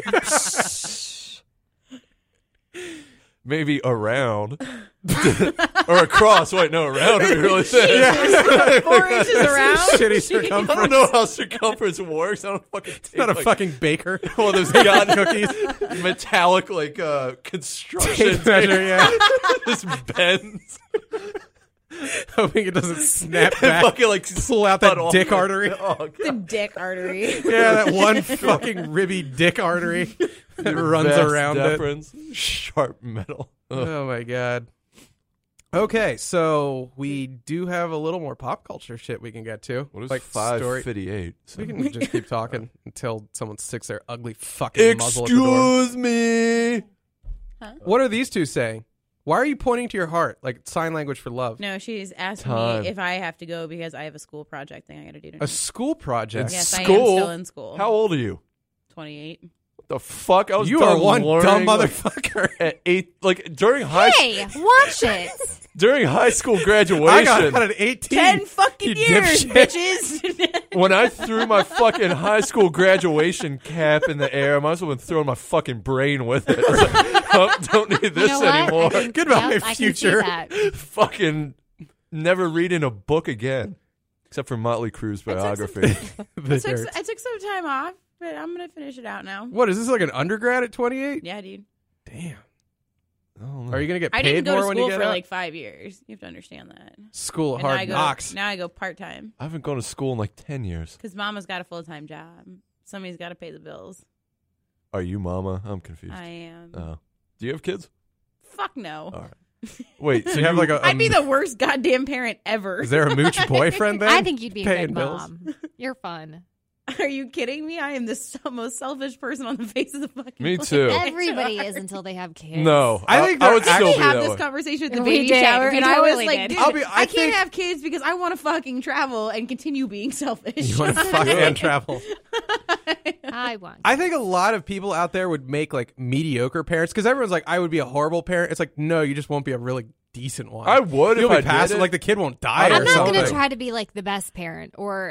Maybe around. Or across. Wait, no, around would be really thin. 4 inches around. Shitty I circumference. don't know how circumference works. I don't fucking take Not a like, fucking baker. one of those god cookies. Metallic like construction. Tape measure, yeah. Just bends. Hoping it doesn't snap And back. fucking like Pull out that cut off dick the- artery. Oh, God. The dick artery. Yeah, that one fucking ribby dick artery that runs Vast around it. deference. Sharp metal. Ugh. Oh my god. Okay, so we do have a little more pop culture shit we can get to. What is like story. 558? We can just keep talking until someone sticks their ugly fucking muzzle at the door. Excuse me. What are these two saying? Why are you pointing to your heart like sign language for love? No, she's asked Time. me if I have to go because I have a school project thing I got to do A tonight. school project. Yes, I am School? still in school. How old are you? 28. What the fuck? I was You done are one learning, dumb like, motherfucker. at 8, like during high Hey, watch it. during high school I graduation. got out at 18. 10 fucking You years, dipshit. bitches. When I threw my fucking high school graduation cap in the air, I might as well have been throwing my fucking brain with it. I was like, oh, don't need this You know what? anymore. I can- Goodbye, yep, I can see future. that. Fucking never reading a book again. Except for Motley Crue's biography. The I took dirt. some time off. But I'm gonna finish it out now. What is this, like an undergrad at 28? Yeah, dude. Damn. I don't know. Are you gonna get I paid didn't go more to when you school get for out? like 5 years. You have to understand that. School of And now hard I go, knocks. Now I go part time I haven't gone to school in like 10 years. because Mama's got a full time job. Somebody's got to pay the bills. Are you mama? I'm confused. I am. Oh. Do you have kids? Fuck no. All right. Wait, so you have like a. I'd be the worst goddamn parent ever. Is there a mooch boyfriend then? I think you'd be a Paying good bills? mom. You're fun. Are you kidding me? I am the most selfish person on the face of the fucking Me planet. too. Everybody is until they have kids. No. I think I would they're still We be have that this way. conversation at the We baby did. shower, We and I was totally like, did. dude, I I think- can't have kids because I want to fucking travel and continue being selfish. You want to fuck and travel. I want. I think a lot of people out there would make like mediocre parents because everyone's like, I would be a horrible parent. It's like, no, you just won't be a really decent one. I would You'll if be I passive. did it. Like the kid won't die I'm or I'm not something. going to try to be like the best parent or,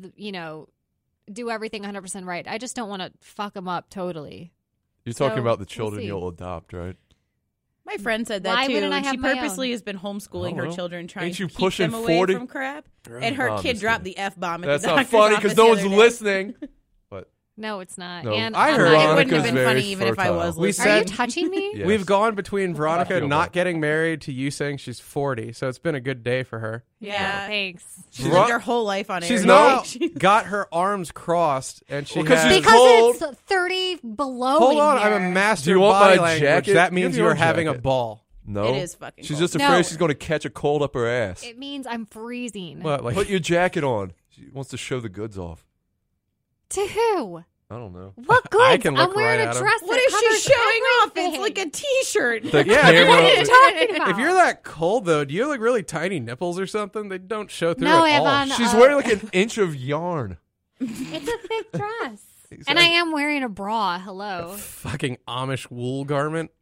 do everything 100% right. I just don't want to fuck them up totally. You're talking So, about the we'll children see. you'll adopt, right? My friend said that Why too. wouldn't I And she have my purposely own? has been I homeschooling don't her know. children, trying Ain't to you keep pushing them away 40? from crap. Really? And her Oh, I'm kid just dropped kidding. the F-bomb at That's the not doctor's funny office because the no one's other day. listening. No, it's not. No, And I I'm heard not- It wouldn't have Veronica's been very funny even if I fertile. was We listening. Are you said- touching me? Yes. We've gone between I Veronica feel not bad. getting married to you saying she's 40, so it's been a good day for her. Yeah. Thanks. She's Ro- lived her whole life on air. She's No. not got her arms crossed, and she Well, 'cause has. she's Because cold. it's 30 below. Hold in on, here. I'm a master Do you of want body my language. jacket? That Give means me your you're having a jacket. ball. No. It is fucking She's cold. just afraid No. she's going to catch a cold up her ass. It means I'm freezing. What, like Put your jacket on. She wants to show the goods off. To who? I don't know. What goods? I can look I'm wearing right a at 'em. dress. What that if she's covers showing off? everything. It's like a T-shirt. The Yeah, camera. What are you talking about? if you're that cold though, do you have like really tiny nipples or something? They don't show through No, at I have all. on- She's Uh, wearing like an inch of yarn. It's a thick dress. Exactly. And I am wearing a bra. Hello. Fucking Amish wool garment.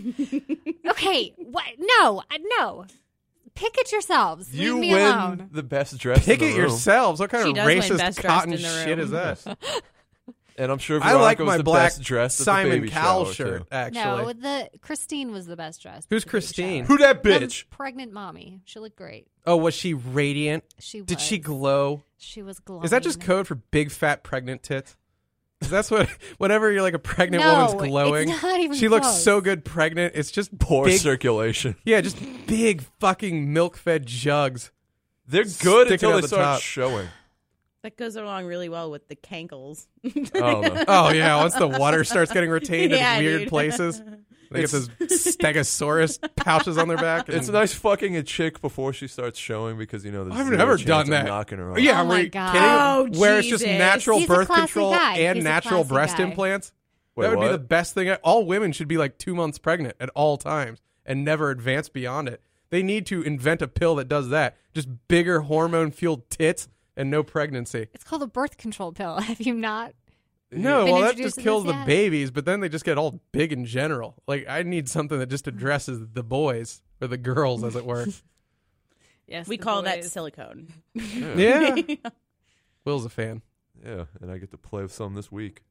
Okay. What? No. No. Pick it yourselves. You Leave me win alone. the best dress Pick in it the room. yourselves. What kind She of does win racist best dressed cotton in the shit room. is that? And I'm sure I like Veronica was my the black best dressed at the Simon baby Cowell shower, shirt. too. Actually, No, the Christine was the best dressed. Who's at the baby Christine? shower. Who that The bitch? pregnant mommy. She looked great. Oh, was she radiant? She was. Did she glow? She was glowing. Is that just code for big fat pregnant tits? 'Cause that's what. Whenever you're like a pregnant No, woman's glowing, it's not even she looks close. so good pregnant. It's just Poor big, circulation. yeah, just big fucking milk fed jugs. They're good Sticking until out they the start top. showing. That goes along really well with the cankles. I don't know. Oh yeah, once the water starts getting retained Yeah, in weird dude. places, they get those stegosaurus pouches on their back. It's nice fucking a chick before she starts showing because, you know, there's I've zero never chance done of that. knocking her off. Yeah, Oh were my you God. kidding? Oh, Where it's just Jesus. natural He's a birth classy control guy. and He's a natural classy breast guy. implants. Wait, That would be what? the best thing. All women should be like 2 months pregnant at all times and never advance beyond it. They need to invent a pill that does that. Just bigger hormone fueled tits and no pregnancy. It's called a birth control pill. Have you not? No, Been well, that introduced just to kills this the yet? babies, but then they just get all big in general. Like, I need something that just addresses the boys or the girls, as it were. Yes. We the call that boys. silicone. Yeah. Will's a fan. Yeah, and I get to play with some this week.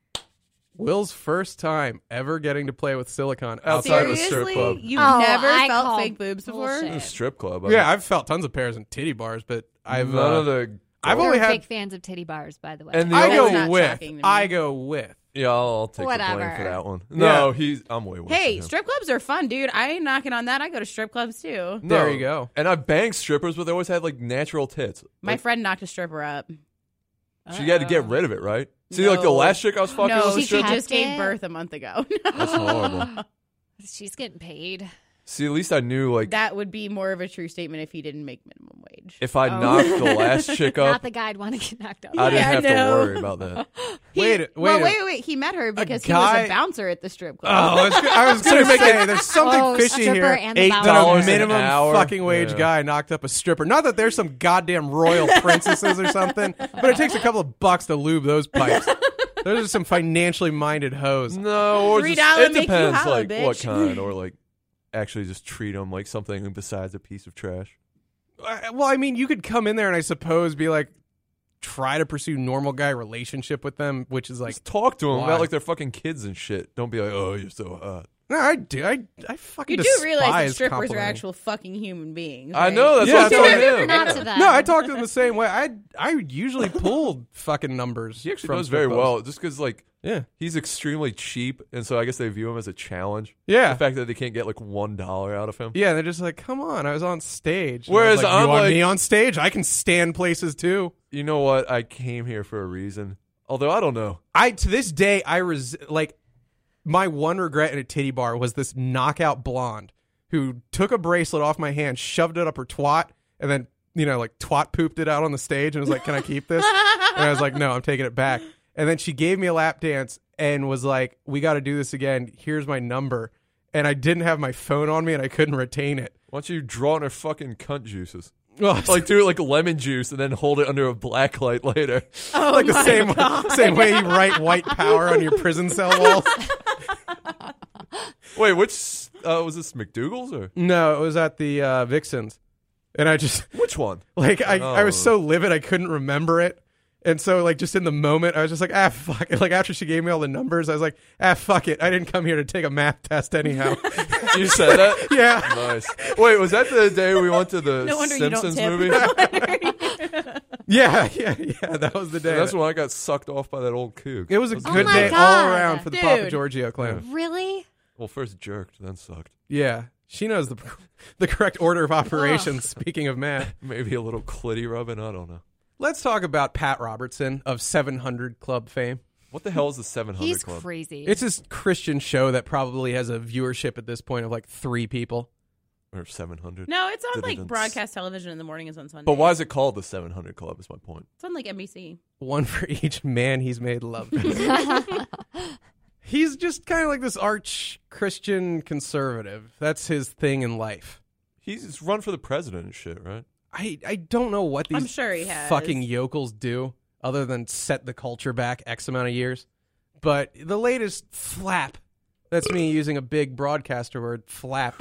Will's first time ever getting to play with silicone outside of a strip Seriously? club. You've Oh, never I felt call fake boobs before? bullshit. In a strip club. Yeah, I've felt tons of pairs in titty bars, but I've none of the. I've We're only had. big fans of titty bars, by the way. And the I only- That's go not with. shocking to me. I go with. Yeah, I'll take the blame Whatever. for that one. Yeah. No, I'm way worse. Hey, than him. strip clubs are fun, dude. I ain't knocking on that. I go to strip clubs too. There you go. And I banged strippers, but they always had like natural tits. My Like, friend knocked a stripper up. she had to get rid of it, right? See, like the No. last chick I was fucking No, on the she strip. kept just gave it? birth a month ago. That's horrible. She's getting paid. See, at least I knew like That would be more of a true statement if he didn't make minimum wage. if I knocked the last chick Not up, the guy I'd want to get knocked up. I didn't Yeah, have no. to worry about that. Wait. He met her because he was guy- a bouncer at the strip club. Oh, I was going to say there's something Oh, fishy stripper here. and the bouncer. That $8 a an minimum hour. fucking wage Yeah. guy knocked up a stripper. Not that there's some goddamn royal princesses or something, but it takes a couple of bucks to lube those pipes. Those are some financially minded hoes. No, or just, $3 it make you depends, holla, like what bitch. kind, or like actually just treat them like something besides a piece of trash. Well, I mean, you could come in there and I suppose be like, try to pursue normal guy relationship with them, which is like, Just talk to them why? about like their fucking kids and shit. Don't be like, oh, you're so hot. No, I do. I fucking You do realize that despise strippers are complimenting. actual fucking human beings. I right? know. That's Yeah, what I told him. Not to that. No, I talk to them the same way. I usually pull fucking numbers. He actually from does very strip well, clubs. just because like Yeah. he's extremely cheap, and so I guess they view him as a challenge. Yeah. The fact that they can't get like $1 out of him. Yeah, they're just like, come on, I was on stage. And Whereas I was like, I'm you want like- me on stage? I can stand places too. You know what? I came here for a reason. Although I don't know. To this day, my one regret in a titty bar was this knockout blonde who took a bracelet off my hand, shoved it up her twat, and then, like twat pooped it out on the stage and was like, can I keep this? And I was like, no, I'm taking it back. And then she gave me a lap dance and was like, we got to do this again. Here's my number. And I didn't have my phone on me and I couldn't retain it. Why don't you draw on her fucking cunt juices? Well, Like do it like lemon juice and then hold it under a black light later. Oh like the my same way you write white power on your prison cell walls. Wait, which was this McDougal's or No, it was at the Vixens. And I just, which one? like, I was Oh. so livid I couldn't remember it. And so, like, just in the moment, I was just like, fuck it. Like, after she gave me all the numbers, I was like, fuck it. I didn't come here to take a math test anyhow. You said that? Yeah. Nice. Wait, was that the day we went to the No wonder you don't Simpsons tip. movie? Yeah. That was the day. That's when I got sucked off by that old kook. It was a Oh good my day God. all around for the Papa Dude. Giorgio clan. Really? Well, first jerked, then sucked. Yeah. She knows the correct order of operations, speaking of math. Maybe a little clitty rubbing. I don't know. Let's talk about Pat Robertson of 700 Club fame. What the hell is the 700 He's Club? crazy. It's this Christian show that probably has a viewership at this point of like 3 people. Or 700? No, it's on like Didn't- broadcast television in the morning. Is on Sunday. But why is it called the 700 Club? Is my point. It's on like NBC. One for each man he's made love with. He's just kind of like this arch Christian conservative. That's his thing in life. He's run for the president and shit, right? I don't know what these I'm sure he has. fucking yokels do other than set the culture back X amount of years. But the latest flap, that's me using a big broadcaster word, flap.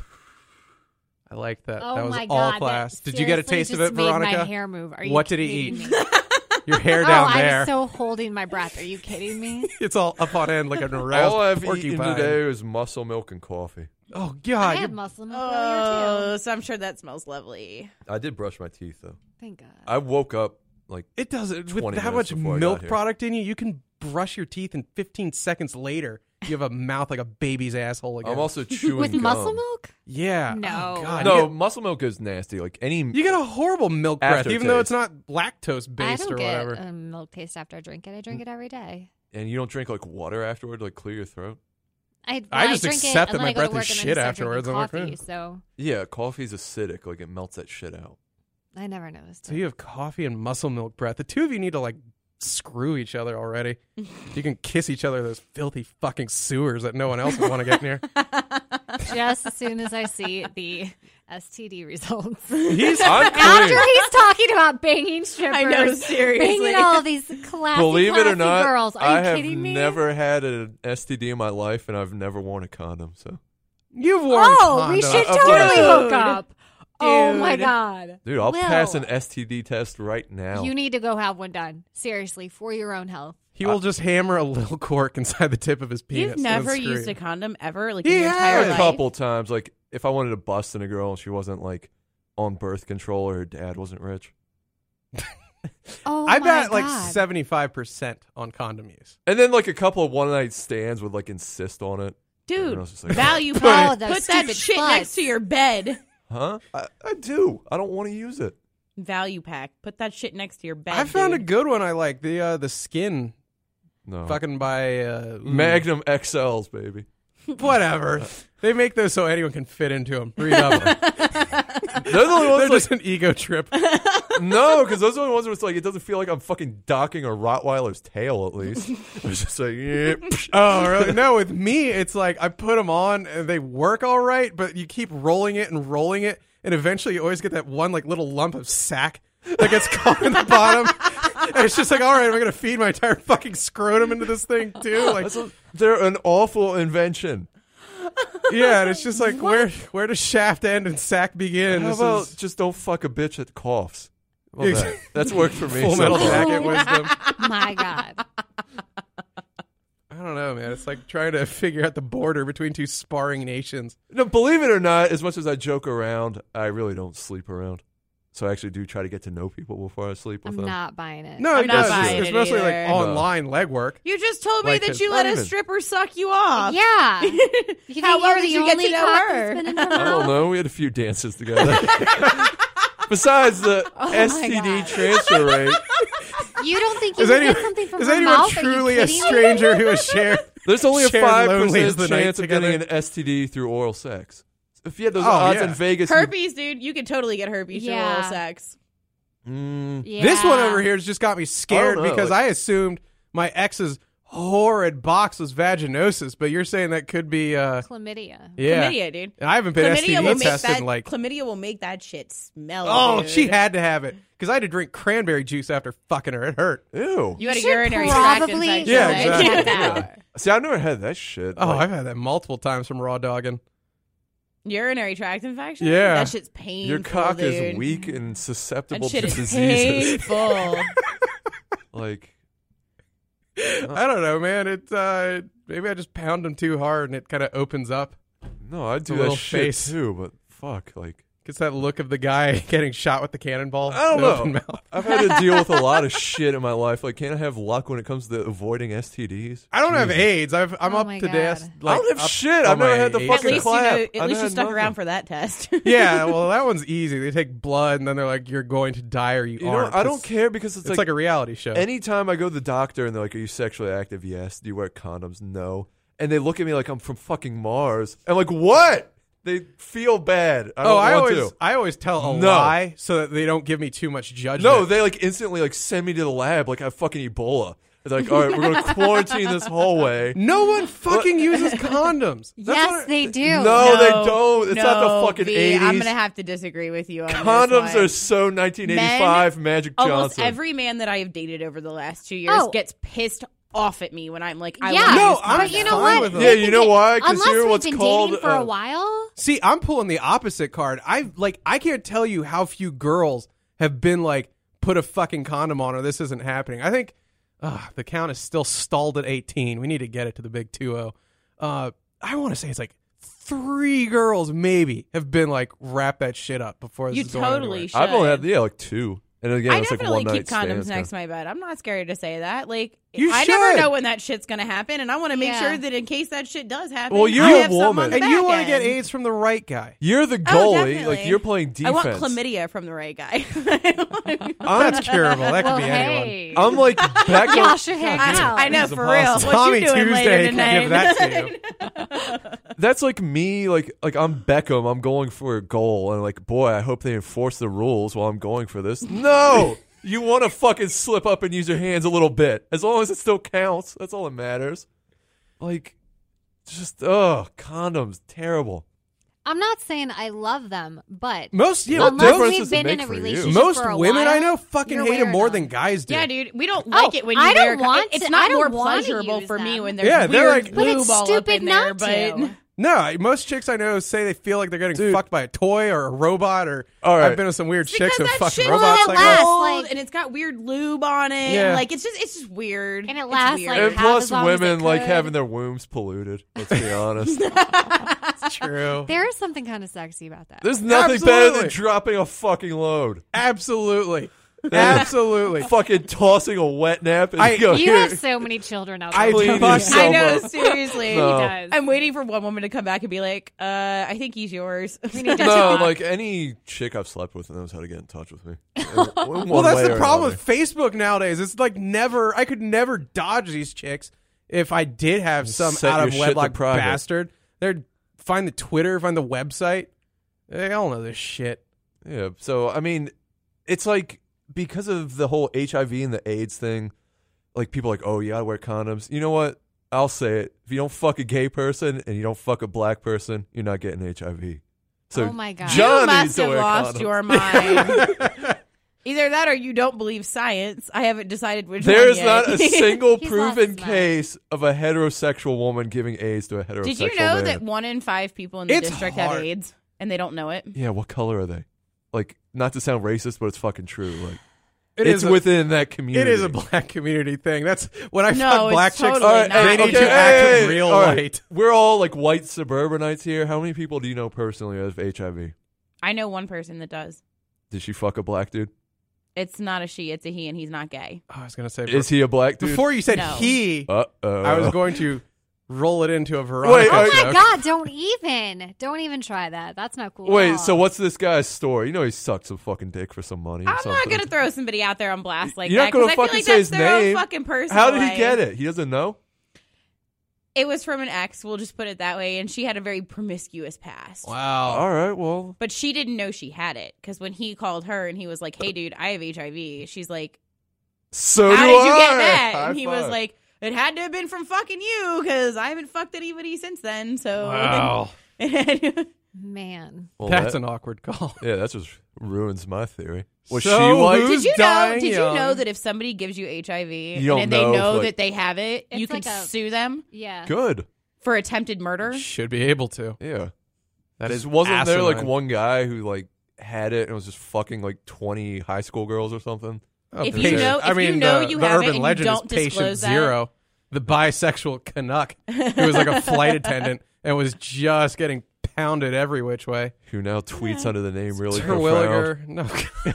I like that. oh that was my all God, class. that Did you get a seriously taste of just it, made Veronica? My hair move. Are you What did he kidding eat? me? Your hair down I there. was so holding my breath. Are you kidding me? It's all up on end like an All aroused I've porcupine. eaten today was muscle milk and coffee. Oh, I God. had you're- muscle milk earlier Oh, too. so I'm sure that smells lovely. I did brush my teeth, though. Thank God. I woke up like It does. With 20 that minutes much before I got milk here. product in you, you can brush your teeth and 15 seconds later, you have a mouth like a baby's asshole again. I'm also chewing With gum. muscle milk? Yeah. No. Oh, God. No, You muscle milk is nasty. Like any. get, you get a horrible milk breath, even though it's Aftertaste. not lactose I based don't or get whatever. a milk taste after I drink it. I drink it every day. and you don't drink like water afterward to like clear your throat. I just drink accept it, that and my then I go to breath is work, and shit then I start afterwards. I'm like, drinking "Eh." coffee, so Yeah, coffee's acidic. Like it melts that shit out. I never noticed. So you have coffee and muscle milk breath. The two of you need to like screw each other already. You can kiss each other in those filthy fucking sewers that no one else would want to get near. Just as soon as I see the STD results. I'm After clean. he's talking about banging strippers, I know, seriously. banging all of these classy, Believe it or classy not, girls. Are I you have kidding me? never had an STD in my life, and I've never worn a condom. So, You've worn Oh, we condoms. should Of totally course. hook up. Oh my Dude. God. dude, I'll Will, pass an STD test right now. You need to go have one done. Seriously, for your own health. He will just hammer a little cork inside the tip of his penis. You've never and used a scream. condom ever, like He in your entire has. a life. couple times, like if I wanted to bust in a girl and she wasn't like on birth control or her dad wasn't rich. Oh I my bet God. like 75% on condom use. And then like a couple of one night stands would like insist on it. And Dude, I was just like, value Oh, pack. those Put that stupid shit sluts. next to your bed. huh? I do. I don't want to use it. Value pack. Put that shit next to your bed. I found a dude. good one I like. The skin No. fucking by Magnum XLs, baby. whatever. They make those so anyone can fit into them. Read up. They're the only They're ones just an ego trip. no, because those are the only ones where it's like it doesn't feel like I'm fucking docking a Rottweiler's tail. At least it's just like yeah. Oh, really? No, with me, it's like I put them on and they work all right, but you keep rolling it, and eventually you always get that one like little lump of sack that gets caught in the bottom. And it's just like, all right, am I going to feed my entire fucking scrotum into this thing too? Like, They're an awful invention. yeah, and it's just like, where does shaft end and sack begin? How This about is just don't fuck a bitch that coughs? How about that? That's worked for me. Full so Metal far. Jacket wisdom. My God. I don't don't know, man. It's like trying to figure out the border between two sparring nations. No, believe it or not, as much as I joke around, I really don't sleep around. So I actually do try to get to know people before I sleep with I'm them. not buying it. No, I'm it not does. buying It's it mostly either. like online legwork. You just told me Like, that you not let a even- stripper suck you off. Yeah. You think How well you're did the you get only to know cock her? that's been in her I don't mouth? know. We had a few dances together. Besides the my STD God. transfer rate, You don't think you Is can anyone, get something from is her anyone mouth? Are you truly a kidding me? stranger who has shared? there's only a Shared 5% loneliest the night chance of getting an together. STD through oral sex. If you had those Oh, odds yeah. in Vegas, Herpes, dude. You could totally get herpes through Yeah. oral sex. Yeah. This one over here has just got me scared I don't know, because like- I assumed my ex's horrid box was vaginosis, but you're saying that could be, Chlamydia. yeah. Chlamydia, dude. And I haven't been Chlamydia will STD make tested that. in like, Chlamydia will make that shit smell. oh, dude. she had to have it because I had to drink cranberry juice after fucking her. It hurt. ew. You had a should urinary tract probably infection. Yeah, like, exactly. check that out. See, I've never had that shit. Oh, Like, I've had that multiple times from raw dogging. Urinary tract infection. Yeah. That shit's painful. your cock dude. is weak and susceptible That shit to is diseases. painful. Like, I don't know, man. It's maybe I just pound them too hard and it kind of opens up. no, I'd do a that little shit face. too, but fuck, like, Gets that look of the guy getting shot with the cannonball. I don't in the open know. mouth. I've had to deal with a lot of shit in my life. Like, can't I have luck when it comes to avoiding STDs? I don't have Jesus. AIDS. I'm Oh up my to God. death. I don't have up shit. on I've never my had the AIDS fucking At least clap. you I've at least you had stuck nothing. around for that test. Yeah, well, that one's easy. They take blood and then they're like, "You're going to die or you You know, aren't." I don't care because It's like a reality show. anytime I go to the doctor and they're like, "Are you sexually active?" Yes. Do you wear condoms? No. And they look at me like I'm from fucking Mars. I'm like, what? They feel bad. I don't want to. I always tell a No. lie so that they don't give me too much judgment. No, they like instantly like send me to the lab like I have fucking Ebola. They're like, all right, we're going to quarantine this hallway. no one fucking uses condoms. That's Yes, what they do. No, they don't. It's not the no, fucking V, 80s. I'm gonna have to disagree with you on Condoms this are one. so 1985 Magic Almost Johnson. every man that I have dated over the last 2 years Oh. gets pissed off at me when I'm like, I Yeah, want to No, use I'm but you know fine what? with them. Yeah, you know why? 'Cause Unless you're we've what's been called, dating for a while. See, I'm pulling the opposite card. I can't tell you how few girls have been like, put a fucking condom on or this isn't happening. I think the count is still stalled at 18. We need to get it to the big 2-0. I want to say it's like 3 girls maybe have been like, wrap that shit up before this You is going totally anywhere. should. I've only had like 2. And again, I it's like definitely one keep night condoms stands. next to my bed. I'm not scared to say that. Like, You I never should. know when that shit's gonna happen, and I want to make Yeah. sure that in case that shit does happen, Well, you're I a have something woman. on the And you back want to get end. AIDS from the right guy. You're the Oh, goalie. definitely. Like, you're playing defense. I want chlamydia from the right guy. That's curable. That could Well, be anyone. hey. I'm like back Y'all on, should hang out. I know Jesus, for real. Apostle. What Tommy you doing Tuesday later can tonight? give that to you. that's like me, like I'm Beckham. I'm going for a goal, and like, boy, I hope they enforce the rules while I'm going for this. No, you want to fucking slip up and use your hands a little bit, as long as it still counts. That's all that matters. Like, just condoms, terrible. I'm not saying I love them, but Most What unless difference we've does it been in make a for you? relationship most for a women I while, know fucking you're hate it wearing more them. than guys do. Yeah, dude, we don't like it when you I wear. don't want it's to- not I don't more wanna pleasurable use for me them. when there's Yeah, they're weird like- But lube it's all up stupid in there. not But to. No, most chicks I know say they feel like they're getting Dude. fucked by a toy or a robot or All right. I've been with some weird It's chicks because with that fucking shit robots will like last, that. cold, like- and it's got weird lube on it. Yeah. And, like it's just weird. And it It's lasts, weird. like, And half plus, as long as women it like could. having their wombs polluted. Let's be honest. It's true. There is something kind of sexy about that. There's nothing better than Absolutely. dropping a fucking load. Absolutely. Absolutely. Fucking tossing a wet nap and I- go, You here. have so many children out I there. Clean fuck- yourself I know, up. seriously. No. He does. I'm waiting for one woman to come back and be like, I think he's yours. We need to No, talk. like any chick I've slept with knows how to get in touch with me. Well, that's the problem with Facebook nowadays. It's like I could never dodge these chicks if I did have some Set out your of shit to wedlock private. bastard. They'd find the Twitter, find the website. They all know this shit. Yeah, so I mean, it's like because of the whole HIV and the AIDS thing, like people are like, oh, you gotta wear condoms. You know what? I'll say it. If you don't fuck a gay person and you don't fuck a black person, you're not getting HIV. So Oh my God. John You needs must to have wear lost condoms. your mind. Either that or you don't believe science. I haven't decided which There one is yet. not a single He's proven lost his mind. case of a heterosexual woman giving AIDS to a heterosexual Did you know man. that 1 in 5 people in the It's district hard. have AIDS and they don't know it? Yeah, what color are they? Like, not to sound racist, but it's fucking true. Like, It's within that community. It is a black community thing. That's when I No, fuck it's black chicks. totally not. They need to act real white. We're all like white suburbanites here. How many people do you know personally who have HIV? I know one person that does. Did she fuck a black dude? It's not a she, it's a he, and he's not gay. Oh, I was gonna say, Is he a black dude? before you said No. he, Uh-oh. I was going to roll it into a Veronica Oh my joke. God! Don't even try that. That's not cool. at Wait, all. so what's this guy's story? You know he sucked some fucking dick for some money or I'm something. not gonna throw somebody out there on blast like You're that not gonna because I feel fucking like say that's his their name. own fucking personal How did he life. get it? He doesn't know? It was from an ex. We'll just put it that way, and she had a very promiscuous past. Wow. All right, well. But she didn't know she had it because when he called her and he was like, "Hey, dude, I have HIV," she's like, So "How do did you I. get that?" High And he was five. like, "It had to have been from fucking you because I haven't fucked anybody since then." So Wow. Man. Well, That's that- an awkward call. Yeah, that just ruins my theory. Was So she white? who's Did you know? dying Did you young? know that if somebody gives you HIV You don't and they know know if, like- that they have it, It's you can like a- sue them Yeah. Good. for attempted murder? Should be able to. Yeah. That is Wasn't there like asinine. one guy who like had it and was just fucking like 20 high school girls or something? Oh, If you know- I if you mean, know the, you the have urban it and you legend don't is Patient disclose that- Zero, the bisexual Canuck who was like a flight attendant and was just getting pounded every which way. Who now tweets under the name really profound. Terwilliger. No.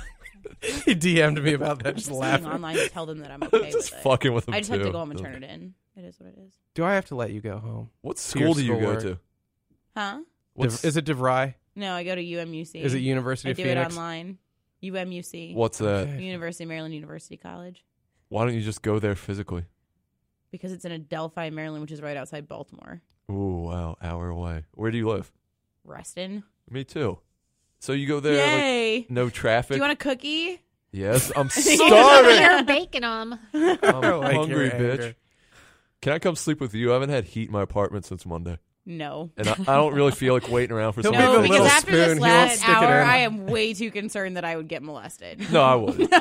He DM'd me about that, just Just laughing. online to tell them that I'm okay Just with it. fucking with him I just too. have to go home and turn it in. It is what it is. Do I have to let you go home? What To your school do you go schoolwork. to? Huh? Is it DeVry? No, I go to UMUC. Is it University I of do Phoenix? it online. UMUC. What's that? Okay. University of Maryland University College. Why don't you just go there physically? Because it's in Adelphi, Maryland, which is right outside Baltimore. Ooh, wow, hour away. Where do you live? Reston. Me too. So you go there, like, Yay! no traffic? Do you want a cookie? Yes, I'm You're starving. baking them. I'm like hungry, your bitch. anger. Can I come sleep with you? I haven't had heat in my apartment since Monday. No. And I don't really feel like waiting around for He'll someone be No, the to because little after spoon, this he won't last stick it hour, in. I am way too concerned that I would get molested. No, I wouldn't.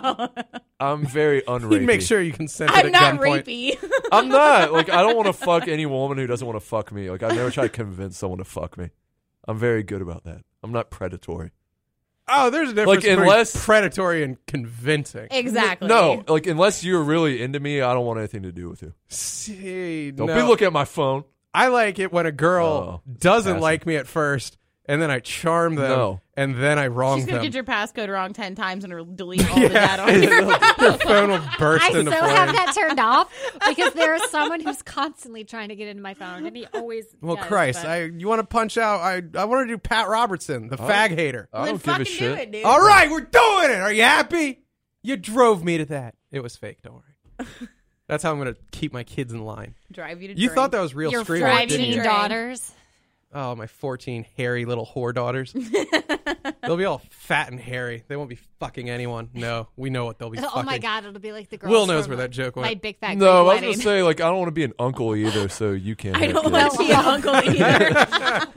I'm very unrapey. You'd make sure you consented I'm at not gunpoint. rapey. I'm not. Like, I don't want to fuck any woman who doesn't want to fuck me. Like, I never try to convince someone to fuck me. I'm very good about that. I'm not predatory. Oh, there's a difference Like, between unless- predatory and convincing. Exactly. No, like, unless you're really into me, I don't want anything to do with you. See, Don't no. be looking at my phone. I like it when a girl Oh, doesn't passive. like me at first, and then I charm them, No. and then I wrong She's going to them. get your passcode wrong 10 times and it'll delete all the data on your Your phone will burst I into still flames. have that turned off because there is someone who's constantly trying to get into my phone, and he always. Well, does, Christ, but- you want to punch out? I want to do Pat Robertson, the fag hater. I Then don't give fucking a shit. do it, dude. All right, we're doing it. Are you happy? You drove me to that. It was fake. Don't worry. That's how I'm going to keep my kids in line. Drive you to You drink. thought that was real Your scream work, didn't 14 you? daughters. Oh, my 14 hairy little whore daughters. They'll be all fat and hairy. They won't be fucking anyone. No, we know what they'll be Oh fucking. my God, it'll be like the girls. Will knows from where that joke My went. big fat No, I was wedding. going to say, like, I don't want to be an uncle either, so you can't. I have don't kids. want to be an uncle either.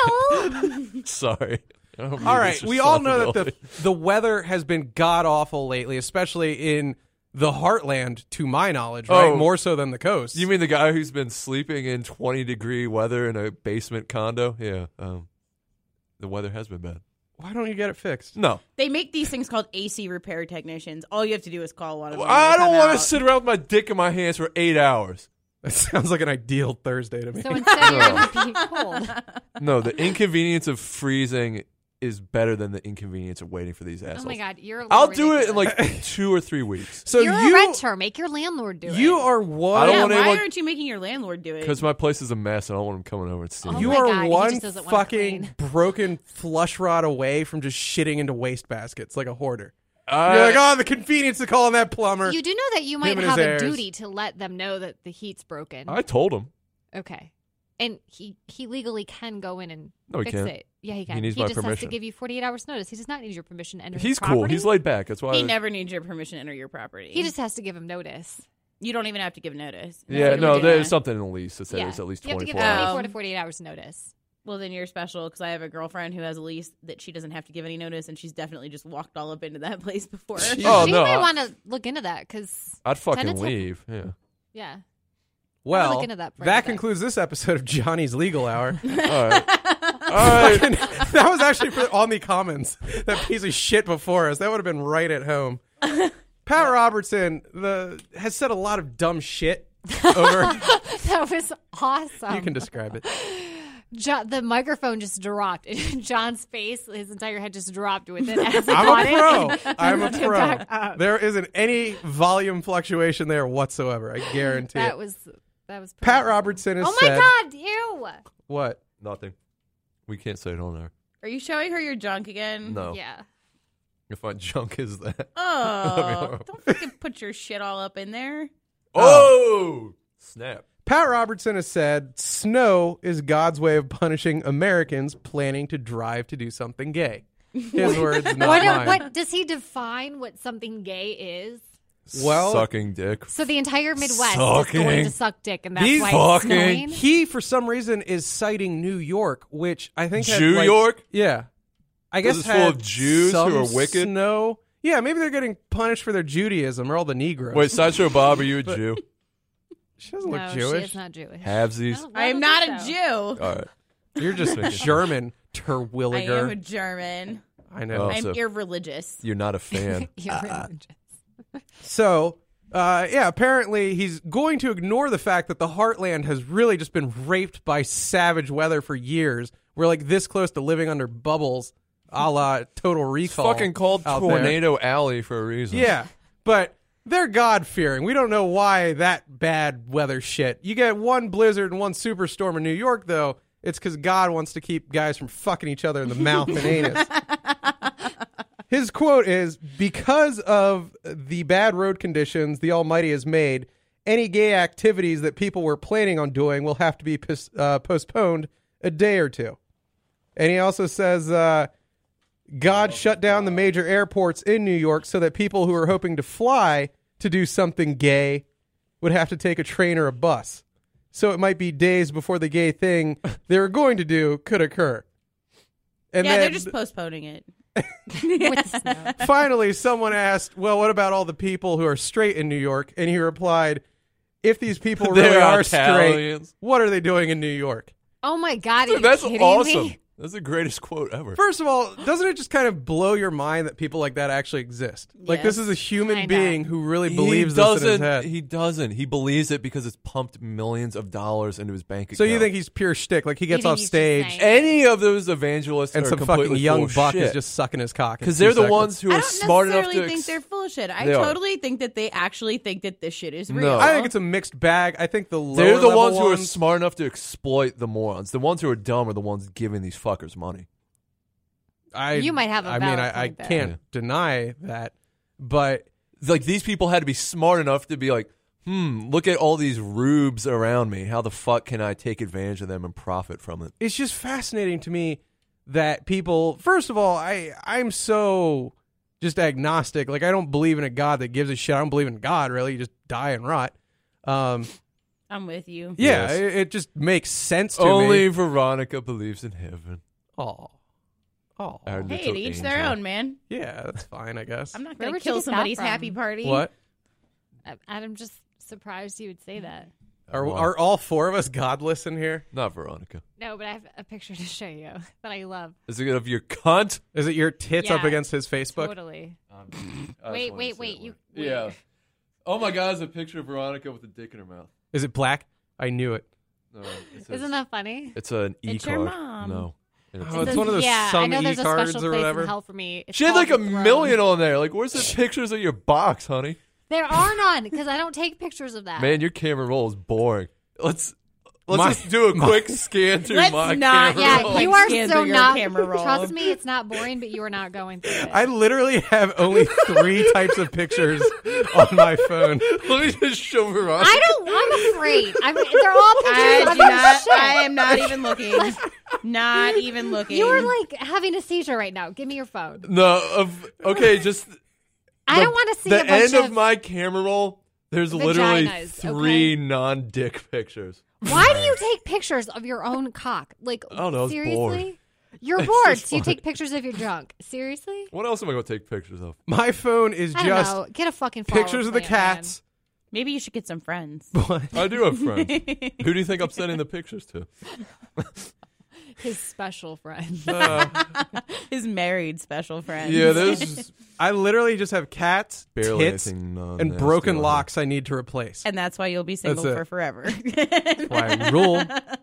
Will. Sorry. I don't mean All right, this we all know that responsibility. the weather has been god awful lately, especially in the heartland, to my knowledge, right? Oh. More so than the coast. You mean the guy who's been sleeping in 20-degree weather in a basement condo? Yeah. The weather has been bad. Why don't you get it fixed? No. They make these things called AC repair technicians. All you have to do is call one of them. I don't want to to sit around with my dick in my hands for 8 hours. That sounds like an ideal Thursday to me. So instead, you're going to be cold. No, the inconvenience of freezing is better than the inconvenience of waiting for these assholes. Oh my God, you're. A I'll little do it in ridiculous. like 2 or 3 weeks. So You're you a renter. Make your landlord do it. you are one. I don't Yeah, want why anyone- aren't you making your landlord do it? Because my place is a mess and I don't want them coming over and stealing Oh it. You my are God, he one just doesn't wanna fucking clean. broken flush rod away from just shitting into waste baskets like a hoarder. I- You're like, oh, the convenience of calling that plumber. You do know that you might Him and have his a heirs. duty to let them know that the heat's broken. I told him. Okay. And he legally can go in and No, he fix can't. it. Yeah, he can. He needs my just has to permission. give you 48 hours notice. He does not need your permission to enter his He's cool. property. He's laid back. That's why. he never needs your permission to enter your property. He just has to give him notice. You don't even have to give notice. Yeah, That's no, what we're there's doing. something in the lease that says Yeah. it's at least You have to give 24 him hours. 24 to 48 hours notice. Well, then you're special because I have a girlfriend who has a lease that she doesn't have to give any notice, and she's definitely just walked all up into that place before. Oh, you no, might I- want to look into that because, I'd fucking Tenants have- leave. Yeah. yeah. well, look into that for that you. concludes this episode of Johnny's Legal Hour. All right. All right. That was actually on the comments. That piece of shit before us. That would have been right at home. Pat Robertson has said a lot of dumb shit over. That was awesome. You can describe it. The microphone just dropped. John's face, his entire head just dropped with it. As I'm a pro. it. I'm a pro. Back up. There isn't any volume fluctuation there whatsoever. I guarantee That it. was Pat Pat Robertson has Oh my said. God, ew. What? Nothing. We can't say it on there. Are you showing her your junk again? No. Yeah. If my junk is that. Oh, don't fucking put your shit all up in there. Oh! Snap. Pat Robertson has said snow is God's way of punishing Americans planning to drive to do something gay. His words, not mine. What does he define what something gay is? Well, Sucking dick. So the entire Midwest is Sucking. going to suck dick, and that's These why fucking- it's snowing. He, for some reason, is citing New York, which I think had, Jew like- York? Yeah, I 'Cause guess it's full had of Jews who some are wicked? Snow. Yeah, maybe they're getting punished for their Judaism or all the Negroes. Wait, Sideshow Bob, are you a Jew? she doesn't No, look she Jewish. is not Jewish. Halvesies? I am not a Jew. All right. You're just German, I Terwilliger. am a German. I know. Oh. I'm So- irreligious. You're not a fan. You're religious. So, apparently he's going to ignore the fact that the Heartland has really just been raped by savage weather for years. We're like this close to living under bubbles, a la Total It's Recall. fucking called out there. Tornado Alley for a reason. Yeah, but they're God-fearing. We don't know why that bad weather shit. You get one blizzard and one superstorm in New York, though. It's because God wants to keep guys from fucking each other in the mouth and anus. His quote is, because of the bad road conditions the Almighty has made, any gay activities that people were planning on doing will have to be postponed a day or two. And he also says, God shut down the major airports in New York so that people who are hoping to fly to do something gay would have to take a train or a bus. So it might be days before the gay thing they were going to do could occur. And Yeah, then they're just postponing it. With the snow. finally someone asked, well, what about all the people who are straight in New York? And he replied, if these people really They're are straight, Italians. what are they doing in New York? Oh my God, are Dude, you that's kidding awesome. me? That's the greatest quote ever. First of all, doesn't it just kind of blow your mind that people like that actually exist? Like, this Yes, is a human kinda. being who really believes this in his head. He doesn't. He believes it because it's pumped millions of dollars into his bank account. So you think he's pure shtick? Like he gets think off he's just stage saying- any of those evangelists and are some completely fucking young full buck of is shit. just sucking his cock in Because 2 they're the seconds. ones who I are don't smart enough necessarily to. think they're full of shit. I They are. totally think that they actually think that this shit is real. No. I think it's a mixed bag. I think the They're the lower ones level who are smart enough to exploit the morons. The ones who are dumb are the ones giving these fuckers money. You might have a I mean, valid I point there. can't Yeah. deny that, but Like these people had to be smart enough to be like, look at all these rubes around me. How the fuck can I take advantage of them and profit from it? it's just fascinating to me that people. First of all, I'm so just agnostic. Like I don't believe in a God that gives a shit. I don't believe in God really. You just die and rot. I'm with you. Yeah, Yes. it just makes sense to Only me. Veronica believes in heaven. Oh, Our Hey, little to each their angel. own, man. yeah, that's fine, I guess. I'm not Where going to would you kill get that somebody's from? happy party. What I'm just surprised you would say that. are all four of us godless in here? Not Veronica. No, but I have a picture to show you that I love. Is it of your cunt? Is it your tits up Yeah. against his Facebook? Totally. I just Wait, wanted to wait, say it you. more. Yeah. Oh my God! It's a picture of Veronica with a dick in her mouth. Is it black? I knew it. No, it says- Isn't that funny? It's an It's e-card. your mom. No. And Oh, It it's says- one of those yeah, I some know there's a e-cards special or place whatever. in hell for me. It's She had called like a The Throne. million on there. Like, where's the pictures of your box, honey? There are none because I don't take pictures of that. Man, your camera roll is boring. Let's My- just do a quick scan through Let's my not- camera yeah, roll. you are Scan so through your not. camera roll. Trust me, it's not boring, but you are not going through it. I literally have only 3 types of pictures on my phone. Let me just show Veronica. I'm afraid. They're all pictures of do your not. shit. I am not even looking. Not even looking. You are like having a seizure right now. Give me your phone. No, okay, just I don't want to see the a bunch end of my camera roll. There's literally vaginas, 3 non-dick pictures. Why do you take pictures of your own cock? Like, I don't know, I was seriously? bored. You're It's bored, just so you fun. take pictures of your junk. Seriously? What else am I going to take pictures of? My phone is I don't just know. Get a fucking follow pictures of the plan, man. cats. Maybe you should get some friends. I do have friends. Who do you think I'm sending the pictures to? His special friend. His married special friend. Yeah, there's I literally just have cats, barely tits, anything and nasty broken on locks I need to replace. And that's why you'll be single That's it. for forever. That's why I rule.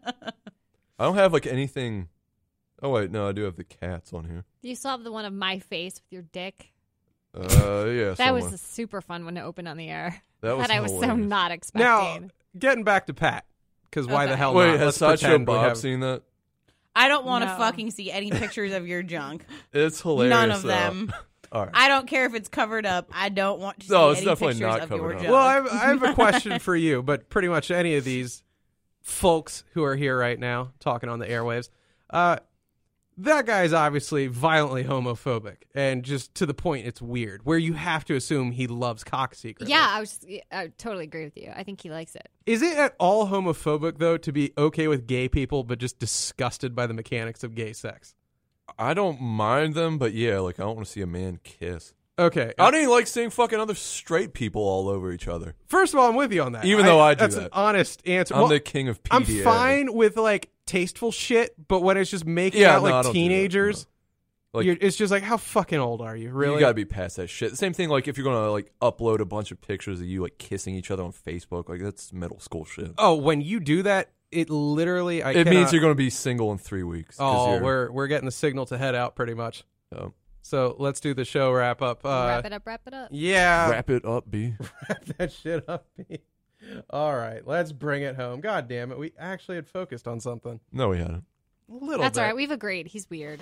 I don't have like anything. Oh wait, no, I do have the cats on here. You still have the one of my face with your dick. Yeah, That somewhere. was a super fun one to open on the air. That was That I was so hilarious. not Now, expecting. getting back to Pat, because why the Okay. hell Wait, not? has Let's Sideshow pretend we Bob have- seen that? I don't want to No. fucking see any pictures of your junk. It's hilarious. None of though. them. All right. I don't care if it's covered up. I don't want to see No, it's any definitely pictures not of your covered up. junk. Well, I have a question for you, but pretty much any of these folks who are here right now talking on the airwaves, that guy's obviously violently homophobic and just to the point it's weird, where you have to assume he loves cock secretly. Yeah, I totally agree with you. I think he likes it. Is it at all homophobic, though, to be okay with gay people but just disgusted by the mechanics of gay sex? I don't mind them, but yeah, like I don't want to see a man kiss. Okay. I don't even like seeing fucking other straight people all over each other. First of all, I'm with you on that. Even though I do that's that. an honest answer. I'm Well, the king of I'm PDA. fine with like tasteful shit, but when it's just making Yeah, out no, I like don't do that, teenagers, no. Like, it's just like, how fucking old are you? Really? You gotta be past that shit. Same thing, like if you're gonna like upload a bunch of pictures of you like kissing each other on Facebook, like that's middle school shit. Oh, when you do that, it literally It means you're gonna be single in 3 weeks. 'cause Oh, you're- we're getting the signal to head out pretty much. Oh. So let's do the show wrap up. Wrap it up. Yeah, Wrap it up, B. wrap that shit up. All right, let's bring it home. God damn it, we actually had focused on something. No, we hadn't. A little That's bit. all right. We've agreed. He's weird.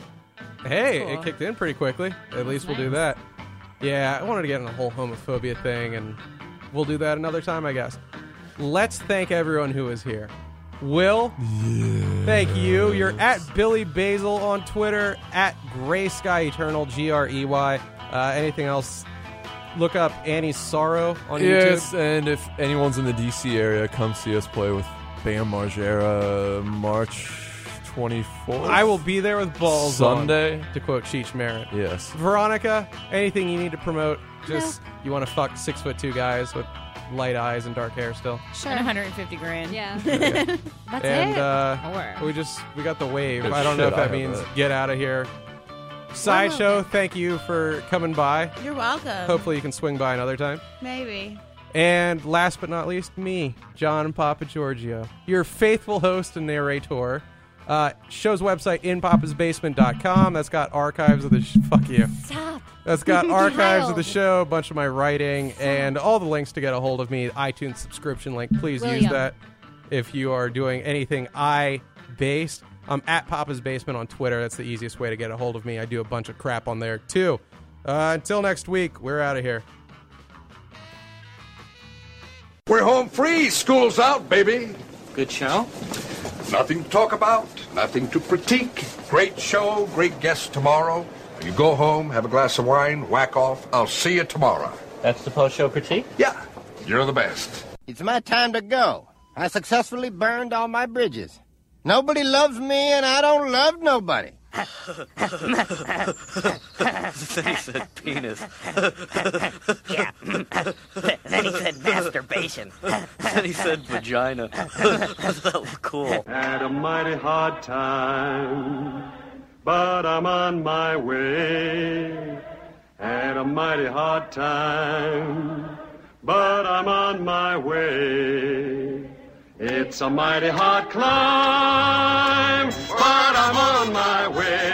Hey, Cool. it kicked in pretty quickly. At least we'll do that. Yeah, I wanted to get in the whole homophobia thing, and we'll do that another time, I guess. Let's thank everyone who is here. Will, thank you. You're at Billy Basil on Twitter, at Gray Sky Eternal, Grey. Anything else? Look up Annie's Sorrow on Yes, YouTube. and if anyone's in the DC area, come see us play with Bam Margera March 24th. I will be there with balls Sunday. on, to quote Cheech Marin. Yes. Veronica, anything you need to promote? Just you want to fuck 6'2" guys with light eyes and dark hair still. Sure. And 150 grand. Yeah. Okay. That's And it. we got the wave. Good I don't know shit, if I that have means that. get out of here. Sideshow, thank you for coming by. You're welcome. Hopefully you can swing by another time. Maybe. And last but not least, me, John Papa Giorgio, your faithful host and narrator. Show's website, inpapasbasement.com. That's got archives of the fuck you. Stop. That's got archives of the Wild. show, a bunch of my writing, and all the links to get a hold of me. iTunes subscription link. Please use William. that if you are doing anything I-based. I'm at Papa's Basement on Twitter. That's the easiest way to get a hold of me. I do a bunch of crap on there, too. Until next week, we're out of here. We're home free. School's out, baby. Good show. Nothing to talk about, nothing to critique. Great show, great guests tomorrow. You go home, have a glass of wine, whack off. I'll see you tomorrow. That's the post-show critique? Yeah, you're the best. It's my time to go. I successfully burned all my bridges. Nobody loves me, and I don't love nobody. Then he said penis. Yeah. Then he said masturbation. Then he said vagina. That was cool. Had a mighty hard time, but I'm on my way. Had a mighty hard time, but I'm on my way. It's a mighty hard climb, but I'm on my way.